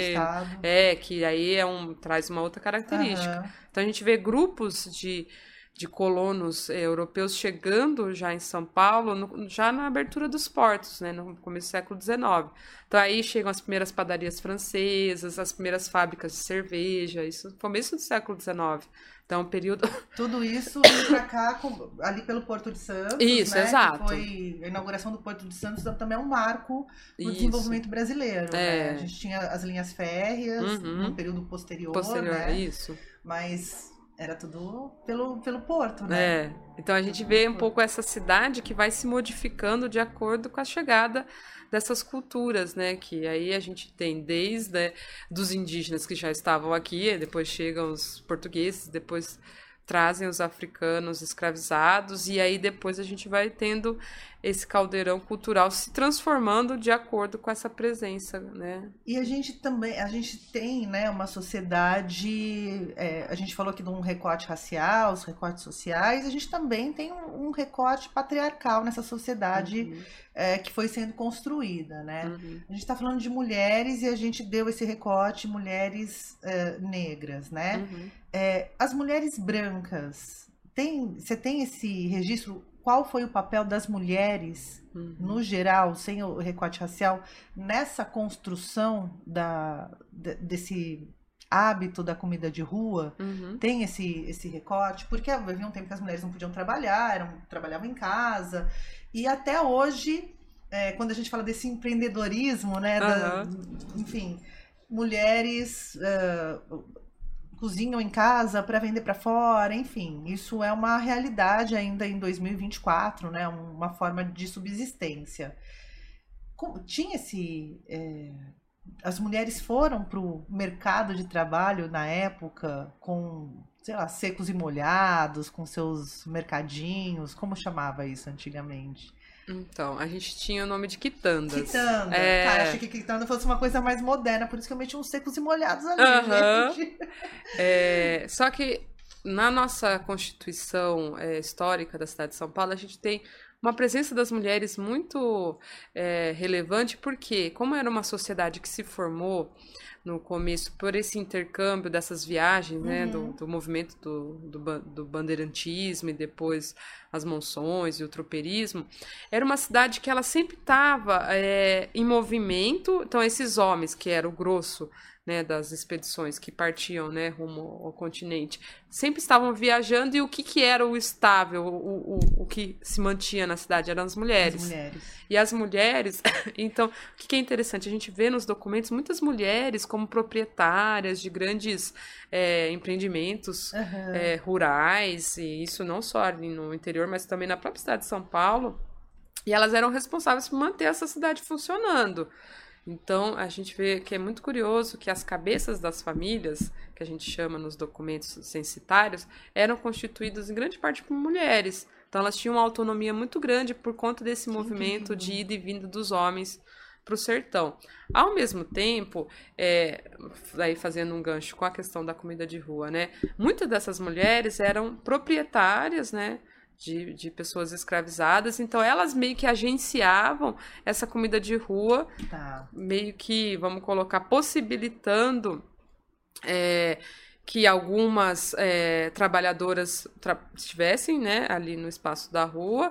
é, que aí é um, traz uma outra característica. Uhum. Então a gente vê grupos de de colonos eh, europeus chegando já em São Paulo, no, já na abertura dos portos, né, no começo do século dezenove. Então aí chegam as primeiras padarias francesas, as primeiras fábricas de cerveja, isso no começo do século dezenove. Então, um período... Tudo isso veio pra cá, com, ali pelo Porto de Santos, isso, né? Exato. Que foi a inauguração do Porto de Santos, também é um marco no isso. desenvolvimento brasileiro. É. Né? A gente tinha as linhas férreas, uhum. no período posterior, posterior né? Isso. Mas... era tudo pelo, pelo porto, né? É. Então a gente vê um pouco essa cidade que vai se modificando de acordo com a chegada dessas culturas, né? Que aí a gente tem desde né, dos indígenas que já estavam aqui, depois chegam os portugueses, depois trazem os africanos escravizados, e aí depois a gente vai tendo esse caldeirão cultural se transformando de acordo com essa presença, né? E a gente também, a gente tem, né, uma sociedade, é, a gente falou aqui de um recorte racial, os recortes sociais, a gente também tem um, um recorte patriarcal nessa sociedade uhum. é, que foi sendo construída, né? Uhum. A gente está falando de mulheres e a gente deu esse recorte mulheres é, negras, né? Uhum. É, as mulheres brancas, tem, você tem esse registro? Qual foi o papel das mulheres, uhum. no geral, sem o recorte racial, nessa construção da, de, desse hábito da comida de rua? Uhum. Tem esse, esse recorte? Porque havia um tempo que as mulheres não podiam trabalhar, eram, trabalhavam em casa. E até hoje, é, quando a gente fala desse empreendedorismo, né, da, uhum. enfim, mulheres... Uh, cozinham em casa para vender para fora, enfim, isso é uma realidade ainda em dois mil e vinte e quatro, né? Uma forma de subsistência. Como, tinha esse... É, as mulheres foram para o mercado de trabalho na época com, sei lá, secos e molhados, com seus mercadinhos, como chamava isso antigamente? Então, a gente tinha o nome de quitandas. Quitanda. É... Cara, achei que quitanda fosse uma coisa mais moderna, por isso que eu meti uns secos e molhados ali, Uhum. gente. É... Só que na nossa Constituição é, histórica da cidade de São Paulo, a gente tem uma presença das mulheres muito é, relevante, porque como era uma sociedade que se formou no começo por esse intercâmbio dessas viagens, uhum. né, do, do movimento do, do, do bandeirantismo e depois as monções e o tropeirismo, era uma cidade que ela sempre estava é, em movimento. Então esses homens, que era o grosso, né, das expedições que partiam, né, rumo ao continente, sempre estavam viajando, e o que, que era o estável, o, o, o que se mantinha na cidade eram as mulheres. As mulheres. E as mulheres, então, o que, que é interessante, a gente vê nos documentos muitas mulheres como proprietárias de grandes é, empreendimentos uhum. é, rurais, e isso não só ali no interior, mas também na própria cidade de São Paulo, e elas eram responsáveis por manter essa cidade funcionando. Então, a gente vê que é muito curioso que as cabeças das famílias, que a gente chama nos documentos censitários, eram constituídas em grande parte por mulheres. Então, elas tinham uma autonomia muito grande por conta desse movimento de ida e vinda dos homens para o sertão. Ao mesmo tempo, é, aí fazendo um gancho com a questão da comida de rua, né? Muitas dessas mulheres eram proprietárias, né? De, de pessoas escravizadas, então elas meio que agenciavam essa comida de rua, tá. meio que, vamos colocar, possibilitando é, que algumas é, trabalhadoras tra- estivessem, né, ali no espaço da rua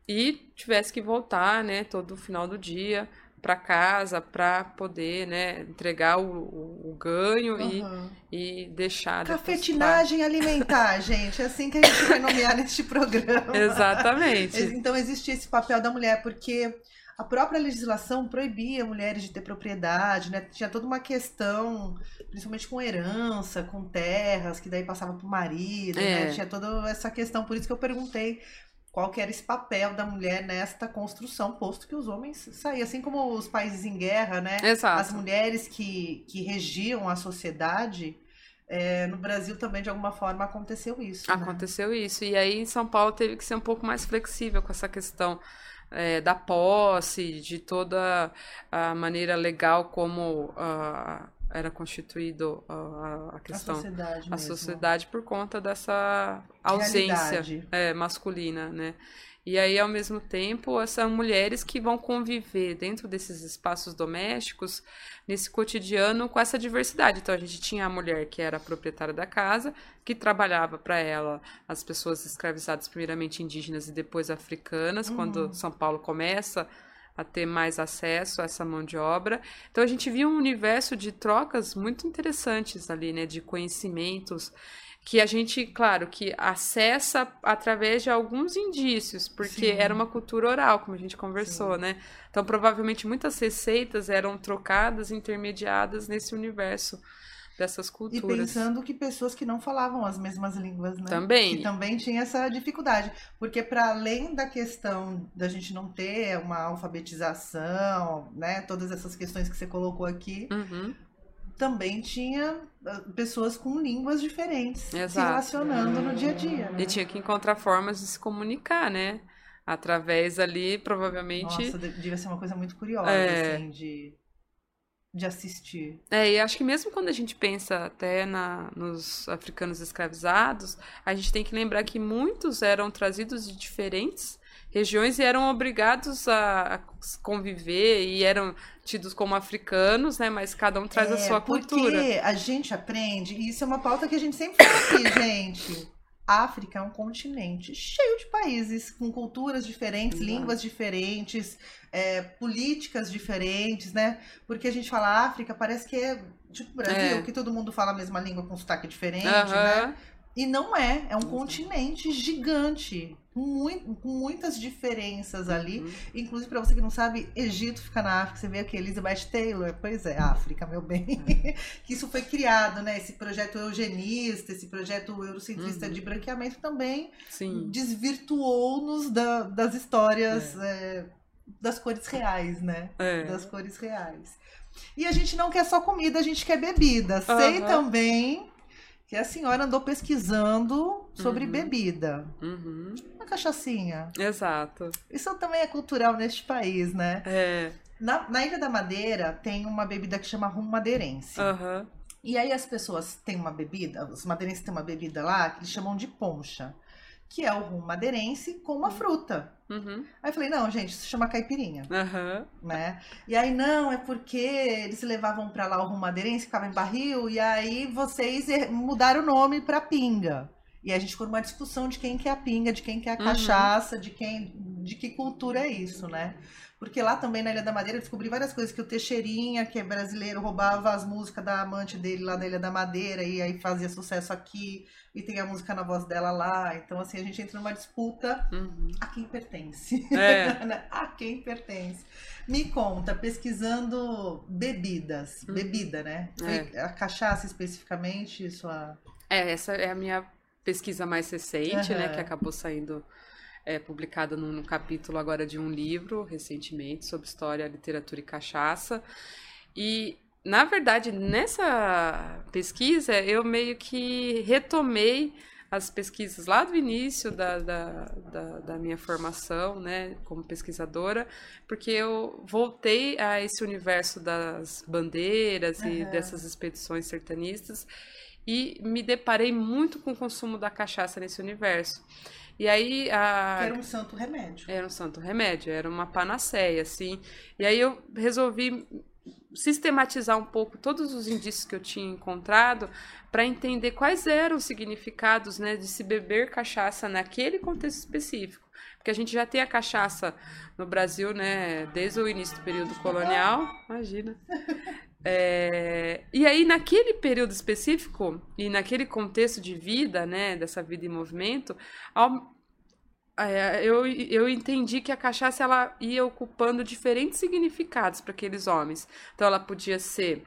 e tivesse que voltar, né, todo final do dia para casa para poder, né, entregar o, o, o ganho uhum. e, e deixar... Cafetinagem alimentar, gente. É assim que a gente vai nomear neste programa. Exatamente. Então, existe esse papel da mulher, porque a própria legislação proibia mulheres de ter propriedade, né? Tinha toda uma questão, principalmente com herança, com terras, que daí passava para o marido, é. né? Tinha toda essa questão, por isso que eu perguntei qual que era esse papel da mulher nesta construção, posto que os homens saíam, assim como os países em guerra, né? Exato. As mulheres que, que regiam a sociedade, é, no Brasil também, de alguma forma, aconteceu isso. Aconteceu né? isso, e aí em São Paulo teve que ser um pouco mais flexível com essa questão é, da posse, de toda a maneira legal como... Uh, era constituído a, a questão, a sociedade, a sociedade por conta dessa ausência é, masculina, né? E aí, ao mesmo tempo, são mulheres que vão conviver dentro desses espaços domésticos, nesse cotidiano, com essa diversidade. Então, a gente tinha a mulher que era a proprietária da casa, que trabalhava para ela as pessoas escravizadas, primeiramente indígenas e depois africanas, uhum. quando São Paulo começa a ter mais acesso a essa mão de obra. Então, a gente viu um universo de trocas muito interessantes ali, né, de conhecimentos, que a gente, claro, que acessa através de alguns indícios, porque Sim. era uma cultura oral, como a gente conversou, Sim. né? Então, provavelmente, muitas receitas eram trocadas, intermediadas nesse universo dessas culturas. E pensando que pessoas que não falavam as mesmas línguas, né? Também. Que também tinha essa dificuldade. Porque para além da questão da gente não ter uma alfabetização, né? Todas essas questões que você colocou aqui, uhum. também tinha pessoas com línguas diferentes Exato. se relacionando no dia a dia. Né? E tinha que encontrar formas de se comunicar, né? Através ali, provavelmente... Nossa, devia ser uma coisa muito curiosa, é... assim, de... de assistir. É, e acho que mesmo quando a gente pensa até na, nos africanos escravizados, a gente tem que lembrar que muitos eram trazidos de diferentes regiões e eram obrigados a conviver e eram tidos como africanos, né? Mas cada um traz é, a sua cultura. Porque a gente aprende, e isso é uma pauta que a gente sempre fala aqui, gente. A África é um continente cheio de países, com culturas diferentes, Exato. línguas diferentes, é, políticas diferentes, né? Porque a gente fala África, parece que é tipo Brasil, é. que todo mundo fala a mesma língua com sotaque diferente, uhum. né? E não é, é um continente gigante, com, muito, com muitas diferenças ali. Uhum. Inclusive, para você que não sabe, Egito fica na África. Você vê aqui, Elizabeth Taylor, pois é, África, meu bem. Uhum. Que isso foi criado, né? Esse projeto eugenista, esse projeto eurocentrista uhum. de branqueamento também Sim. desvirtuou-nos da, das histórias é. É, das cores reais, né? É. Das cores reais. E a gente não quer só comida, a gente quer bebida. Uhum. Sei também que a senhora andou pesquisando sobre uhum. bebida. Uhum. A cachaçinha. Exato. Isso também é cultural neste país, né? É. Na, na Ilha da Madeira tem uma bebida que chama rum madeirense. Uhum. E aí as pessoas têm uma bebida, os madeirenses têm uma bebida lá que eles chamam de poncha, que é o rum madeirense com uma fruta. Uhum. Aí eu falei, não, gente, isso chama caipirinha. Uhum. Né? E aí, não, é porque eles levavam pra lá o rum madeirense, ficava em barril, e aí vocês mudaram o nome pra pinga. E aí a gente ficou numa discussão de quem que é a pinga, de quem que é a cachaça, uhum. de quem, de que cultura é isso, né? Porque lá também na Ilha da Madeira eu descobri várias coisas, que o Teixeirinha, que é brasileiro, roubava as músicas da amante dele lá da Ilha da Madeira e aí fazia sucesso aqui, e tem a música na voz dela lá. Então, assim, a gente entra numa disputa uhum. a quem pertence. É. A quem pertence. Me conta, pesquisando bebidas, uhum. bebida, né? Foi é. a cachaça especificamente, sua... É, essa é a minha pesquisa mais recente, uhum. né, que acabou saindo... É publicada num, num capítulo agora de um livro, recentemente, sobre história, literatura e cachaça. E, na verdade, nessa pesquisa, eu meio que retomei as pesquisas lá do início da, da, da, da minha formação, né, como pesquisadora, porque eu voltei a esse universo das bandeiras uhum. e dessas expedições sertanistas e me deparei muito com o consumo da cachaça nesse universo. E aí a... Que era um santo remédio. Era um santo remédio, era uma panaceia, assim. E aí eu resolvi sistematizar um pouco todos os indícios que eu tinha encontrado para entender quais eram os significados, né, de se beber cachaça naquele contexto específico. Porque a gente já tem a cachaça no Brasil, né, desde o início do período colonial. Imagina. É, e aí, naquele período específico e naquele contexto de vida, né, dessa vida em movimento, ao, é, eu, eu entendi que a cachaça ela ia ocupando diferentes significados para aqueles homens. Então, ela podia ser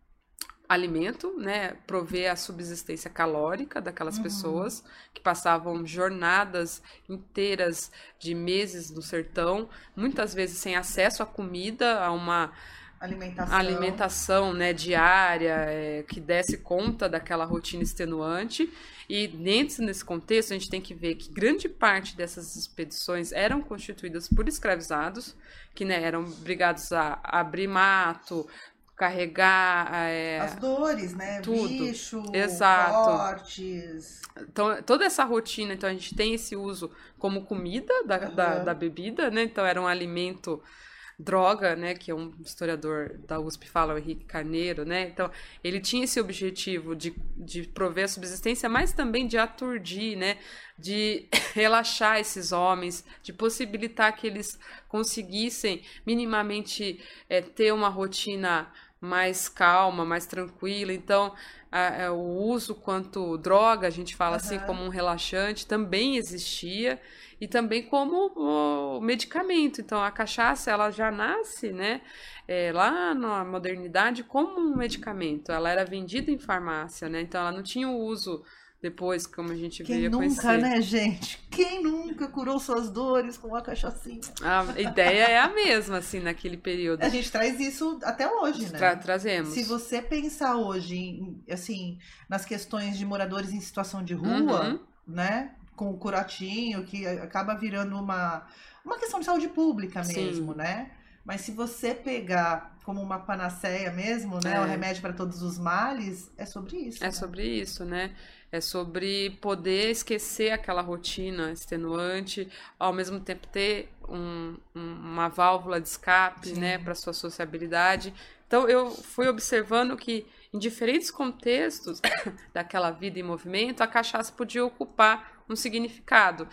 alimento, né, prover a subsistência calórica daquelas uhum. pessoas que passavam jornadas inteiras de meses no sertão, muitas vezes sem acesso à comida, a uma... Alimentação, alimentação né, diária, é, que desse conta daquela rotina extenuante. E dentro desse contexto, a gente tem que ver que grande parte dessas expedições eram constituídas por escravizados, que né, eram obrigados a abrir mato, carregar... É, as dores, né? Tudo. Bicho, Exato. cortes... Então, toda essa rotina, então a gente tem esse uso como comida da, uhum. da, da bebida, né? Então, era um alimento... droga, né, que é um historiador da U S P fala, o Henrique Carneiro, né, então ele tinha esse objetivo de, de prover a subsistência, mas também de aturdir, né, de relaxar esses homens, de possibilitar que eles conseguissem minimamente é, ter uma rotina mais calma, mais tranquila. Então a, a, o uso quanto droga, a gente fala uhum. assim, como um relaxante, também existia, e também como o medicamento. Então a cachaça ela já nasce, né, é, lá na modernidade como um medicamento. Ela era vendida em farmácia, né, então ela não tinha o uso depois, como a gente Quem veio nunca, conhecer. Né, gente? Quem nunca curou suas dores com uma cachaçinha? A ideia é a mesma, assim, naquele período. A gente traz isso até hoje, né? Tra- trazemos. Se você pensar hoje, assim, nas questões de moradores em situação de rua, uhum. né? Com o curatinho, que acaba virando uma, uma questão de saúde pública mesmo, Sim. né? Mas se você pegar como uma panaceia mesmo, né? É. O remédio para todos os males, é sobre isso. É né? sobre isso, né? É sobre poder esquecer aquela rotina extenuante, ao mesmo tempo ter um, um, uma válvula de escape, Sim. né? Para sua sociabilidade. Então, eu fui observando que em diferentes contextos daquela vida em movimento, a cachaça podia ocupar um significado.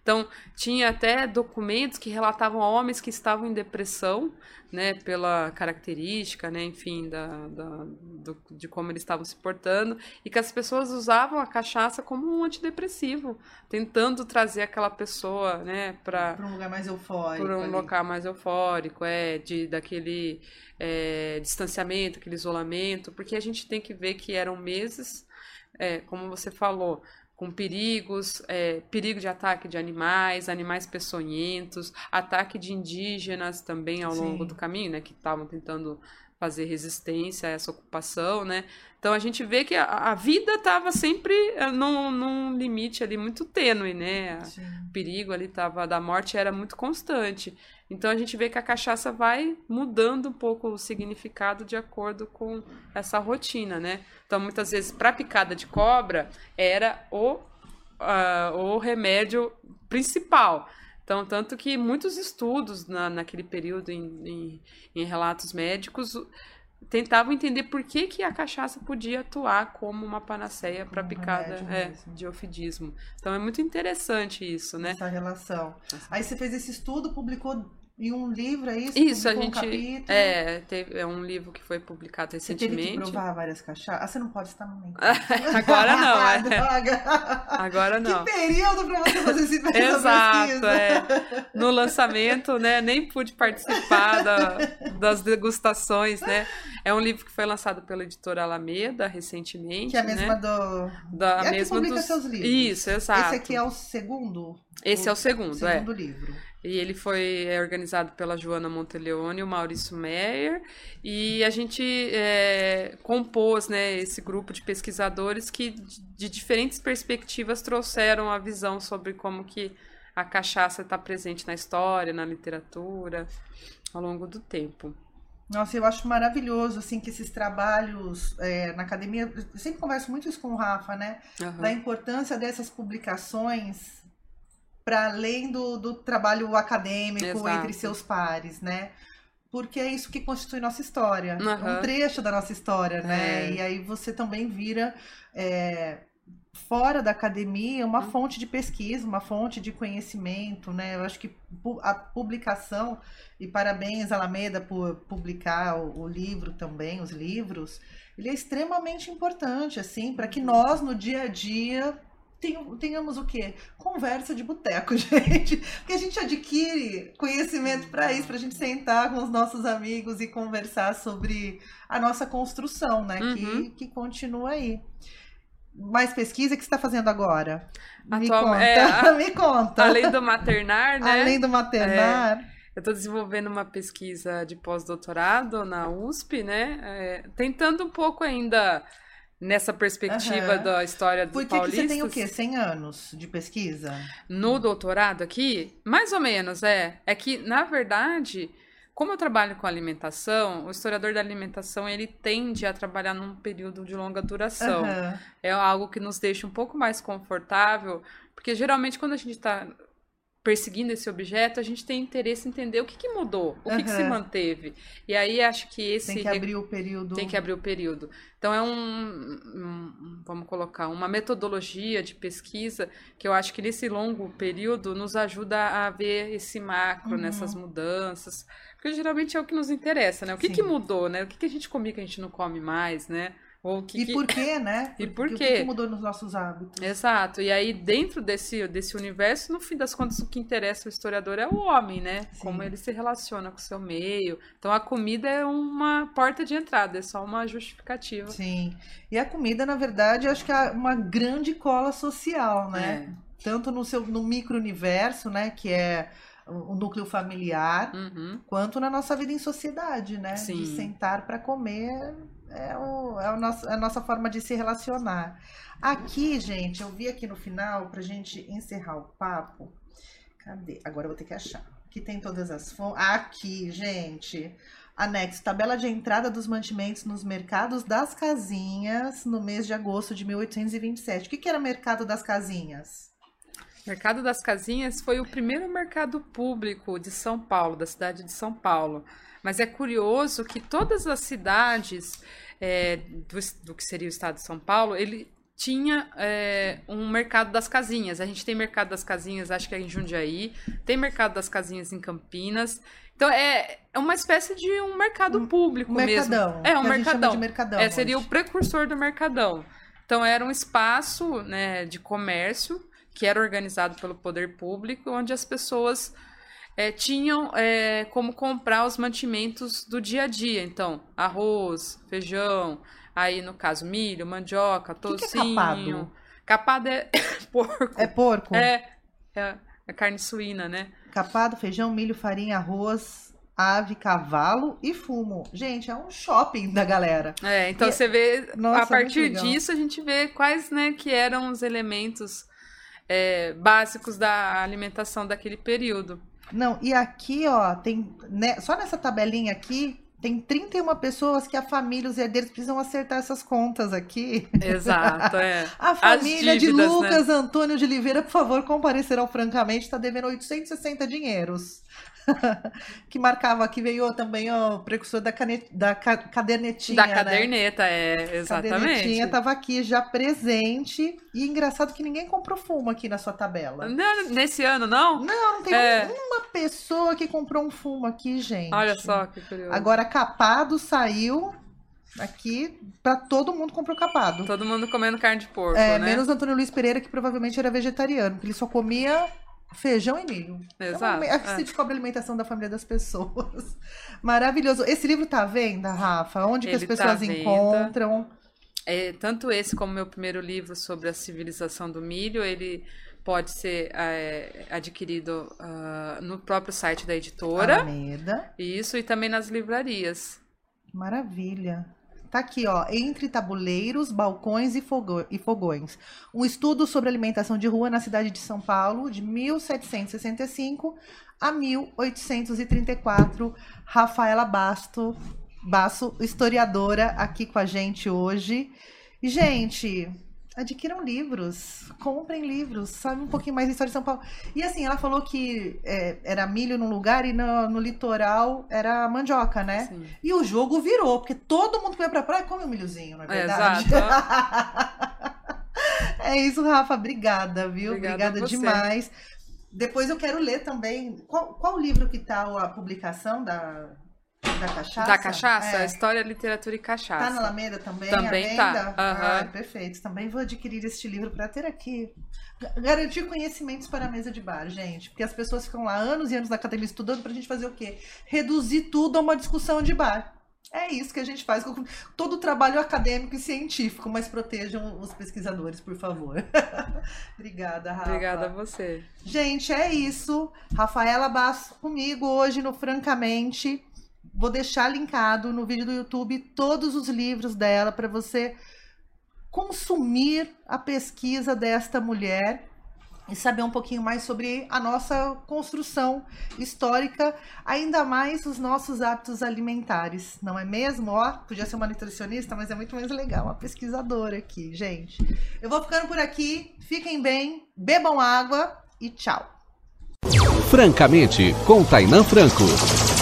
Então, tinha até documentos que relatavam homens que estavam em depressão, né, pela característica, né, enfim, da, da, do, de como eles estavam se portando, e que as pessoas usavam a cachaça como um antidepressivo, tentando trazer aquela pessoa, né, para um lugar mais eufórico. Para um ali. local mais eufórico, é, de, daquele é, distanciamento, aquele isolamento, porque a gente tem que ver que eram meses, é, como você falou, com perigos, é, perigo de ataque de animais, animais peçonhentos, ataque de indígenas também ao longo Sim. do caminho, né, que estavam tentando fazer resistência a essa ocupação, né? Então a gente vê que a, a vida estava sempre num, num limite ali muito tênue, né? Sim. O perigo ali tava, da morte era muito constante. Então a gente vê que a cachaça vai mudando um pouco o significado de acordo com essa rotina, né? Então muitas vezes para picada de cobra era o, uh, o remédio principal. Então, tanto que muitos estudos na, naquele período em, em, em relatos médicos tentavam entender por que, que a cachaça podia atuar como uma panaceia para um picada é, de ofidismo. Então, é muito interessante isso, né? Essa relação. Aí você fez esse estudo, publicou em um livro, é isso? Isso, a gente... Um capítulo. É, teve, é um livro que foi publicado recentemente. Você teve que provar várias cachaças? Ah, você não pode estar no meio. Agora não, é. Agora não. Que período para você fazer esse pesquisa. Exato, é. No lançamento, né, nem pude participar da, das degustações, né. É um livro que foi lançado pela editora Alameda recentemente. Que é a mesma né? do... Da é a mesma que publica dos... seus livros. Isso, exato. Esse aqui é o segundo? Esse o... é o segundo, o segundo é. livro. E ele foi é, organizado pela Joana Monteleone e o Maurício Meyer, e a gente é, compôs, né, esse grupo de pesquisadores que, de, de diferentes perspectivas, trouxeram a visão sobre como que a cachaça está presente na história, na literatura, ao longo do tempo. Nossa, eu acho maravilhoso, assim, que esses trabalhos é, na academia... Eu sempre converso muito isso com o Rafa, né? Uhum. Da importância dessas publicações... para além do, do trabalho acadêmico Exato. Entre seus pares, né? Porque é isso que constitui nossa história. Uhum. Um trecho da nossa história, né? É. E aí você também vira, é, fora da academia, uma uhum. fonte de pesquisa, uma fonte de conhecimento, né? Eu acho que a publicação, e parabéns, Alameda, por publicar o, o livro também, os livros, ele é extremamente importante, assim, para que nós, no dia a dia... tenhamos o quê? Conversa de boteco, gente. Porque a gente adquire conhecimento para isso, para a gente sentar com os nossos amigos e conversar sobre a nossa construção, né? Uhum. Que, que continua aí. Mais pesquisa, o que você está fazendo agora? Me Atual... conta, é, a... me conta. Além do maternar, né? Além do maternar... É... Eu estou desenvolvendo uma pesquisa de pós-doutorado na U S P, né? É, tentando um pouco ainda... nessa perspectiva uhum. da história dos paulistas. Porque você tem o quê? cem anos de pesquisa? No doutorado aqui? Mais ou menos, é. É que, na verdade, como eu trabalho com alimentação, o historiador da alimentação, ele tende a trabalhar num período de longa duração. Uhum. É algo que nos deixa um pouco mais confortável, porque geralmente quando a gente está perseguindo esse objeto, a gente tem interesse em entender o que, que mudou, o que, uhum. que se manteve. E aí acho que esse... Tem que abrir o período. Tem que abrir o período. Então é um, um, vamos colocar, uma metodologia de pesquisa que eu acho que nesse longo período nos ajuda a ver esse macro, uhum. nessas mudanças. Porque geralmente é o que nos interessa, né? O que, que mudou, né? O que, que a gente comia que a gente não come mais, né? Ou que, e por quê, né? E por quê? O que, que mudou nos nossos hábitos. Exato. E aí, dentro desse, desse universo, no fim das contas, o que interessa ao historiador é o homem, né? Sim. Como ele se relaciona com o seu meio. Então, a comida é uma porta de entrada, é só uma justificativa. Sim. E a comida, na verdade, acho que é uma grande cola social, né? É. Tanto no, seu, no micro-universo, né? Que é o núcleo familiar, uhum. quanto na nossa vida em sociedade, né? Sim. De sentar para comer... É, o, é, o nosso, é a nossa forma de se relacionar. Aqui, gente, eu vi aqui no final, pra gente encerrar o papo. Cadê? Agora eu vou ter que achar. Aqui tem todas as fontes. Aqui, gente. Anexo, tabela de entrada dos mantimentos nos mercados das casinhas no mês de agosto de mil oitocentos e vinte e sete. O que, que era mercado das casinhas? Mercado das Casinhas foi o primeiro mercado público de São Paulo, da cidade de São Paulo. Mas é curioso que todas as cidades é, do, do que seria o estado de São Paulo, ele tinha é, um mercado das casinhas. A gente tem mercado das casinhas, acho que é em Jundiaí, tem mercado das casinhas em Campinas. Então é, é uma espécie de um mercado um, público um mesmo. Mercadão. É um que a gente mercadão. chama de mercadão. É, seria hoje. o precursor do mercadão. Então era um espaço, né, de comércio que era organizado pelo poder público, onde as pessoas é, tinham é, como comprar os mantimentos do dia a dia. Então, arroz, feijão, aí no caso milho, mandioca, tocinho. Que que é capado? Capado é porco. É porco? É, é, é carne suína, né? Capado, feijão, milho, farinha, arroz, ave, cavalo e fumo. Gente, é um shopping da galera. É, então E- você vê, Nossa, a partir muito legal. disso a gente vê quais, né, que eram os elementos é, básicos da alimentação daquele período. Não, e aqui, ó, tem, né, só nessa tabelinha aqui, tem trinta e uma pessoas que a família, os herdeiros precisam acertar essas contas aqui. Exato, é. A família dívidas, de Lucas né? Antônio de Oliveira, por favor, comparecer ao Francamente, está devendo oitocentos e sessenta dinheiros. Que marcava aqui, veio também ó, o precursor da, cane... da ca- cadernetinha, Da né? caderneta, é, exatamente. Cadernetinha estava aqui já presente. E engraçado que ninguém comprou fumo aqui na sua tabela. Não, nesse ano, não? Não, não tem É. uma pessoa que comprou um fumo aqui, gente. Olha só que curioso. Agora, capado saiu aqui para todo mundo comprou capado. Todo mundo comendo carne de porco, É, né? menos Antônio Luiz Pereira, que provavelmente era vegetariano, porque ele só comia feijão e milho. Exato. Então, aqui é. se descobre a alimentação da família das pessoas. Maravilhoso. Esse livro tá à venda, Rafa? Onde que Ele as pessoas tá à venda. encontram? É, tanto esse como meu primeiro livro sobre a civilização do milho, ele pode ser é, adquirido ah, no próprio site da editora. Alameda. Isso, e também nas livrarias. Maravilha. Tá aqui, ó, Entre Tabuleiros, Balcões e, Fogo- e Fogões. Um estudo sobre alimentação de rua na cidade de São Paulo, de mil setecentos e sessenta e cinco a mil oitocentos e trinta e quatro. Rafaela Basto, Basso, historiadora, aqui com a gente hoje. E, gente, adquiram livros, comprem livros, sabe um pouquinho mais da história de São Paulo. E assim, ela falou que é, era milho num lugar e no, no litoral era mandioca, né? Sim. E o jogo virou, porque todo mundo que vai pra praia come um milhozinho, não é É, verdade? exato. É isso, Rafa. Obrigada, viu? Obrigada a Obrigada você. demais. Depois eu quero ler também. Qual, qual livro que tá a publicação da, da cachaça? Da cachaça? É. História, literatura e cachaça. Tá na Alameda também? Também à tá, venda? aham. Ah, perfeito. Também vou adquirir este livro para ter aqui. Garantir conhecimentos para a mesa de bar, gente. Porque as pessoas ficam lá anos e anos na academia estudando pra gente fazer o quê? Reduzir tudo a uma discussão de bar. É isso que a gente faz com todo o trabalho acadêmico e científico, mas protejam os pesquisadores, por favor. Obrigada, Rafa. Obrigada a você. Gente, é isso. Rafaela Basso comigo hoje no Francamente. Vou deixar linkado no vídeo do YouTube todos os livros dela para você consumir a pesquisa desta mulher e saber um pouquinho mais sobre a nossa construção histórica, ainda mais os nossos hábitos alimentares, não é mesmo? Ó, podia ser uma nutricionista, mas é muito mais legal, uma pesquisadora aqui, gente. Eu vou ficando por aqui, fiquem bem, bebam água e tchau. Francamente, com Tainã Franco.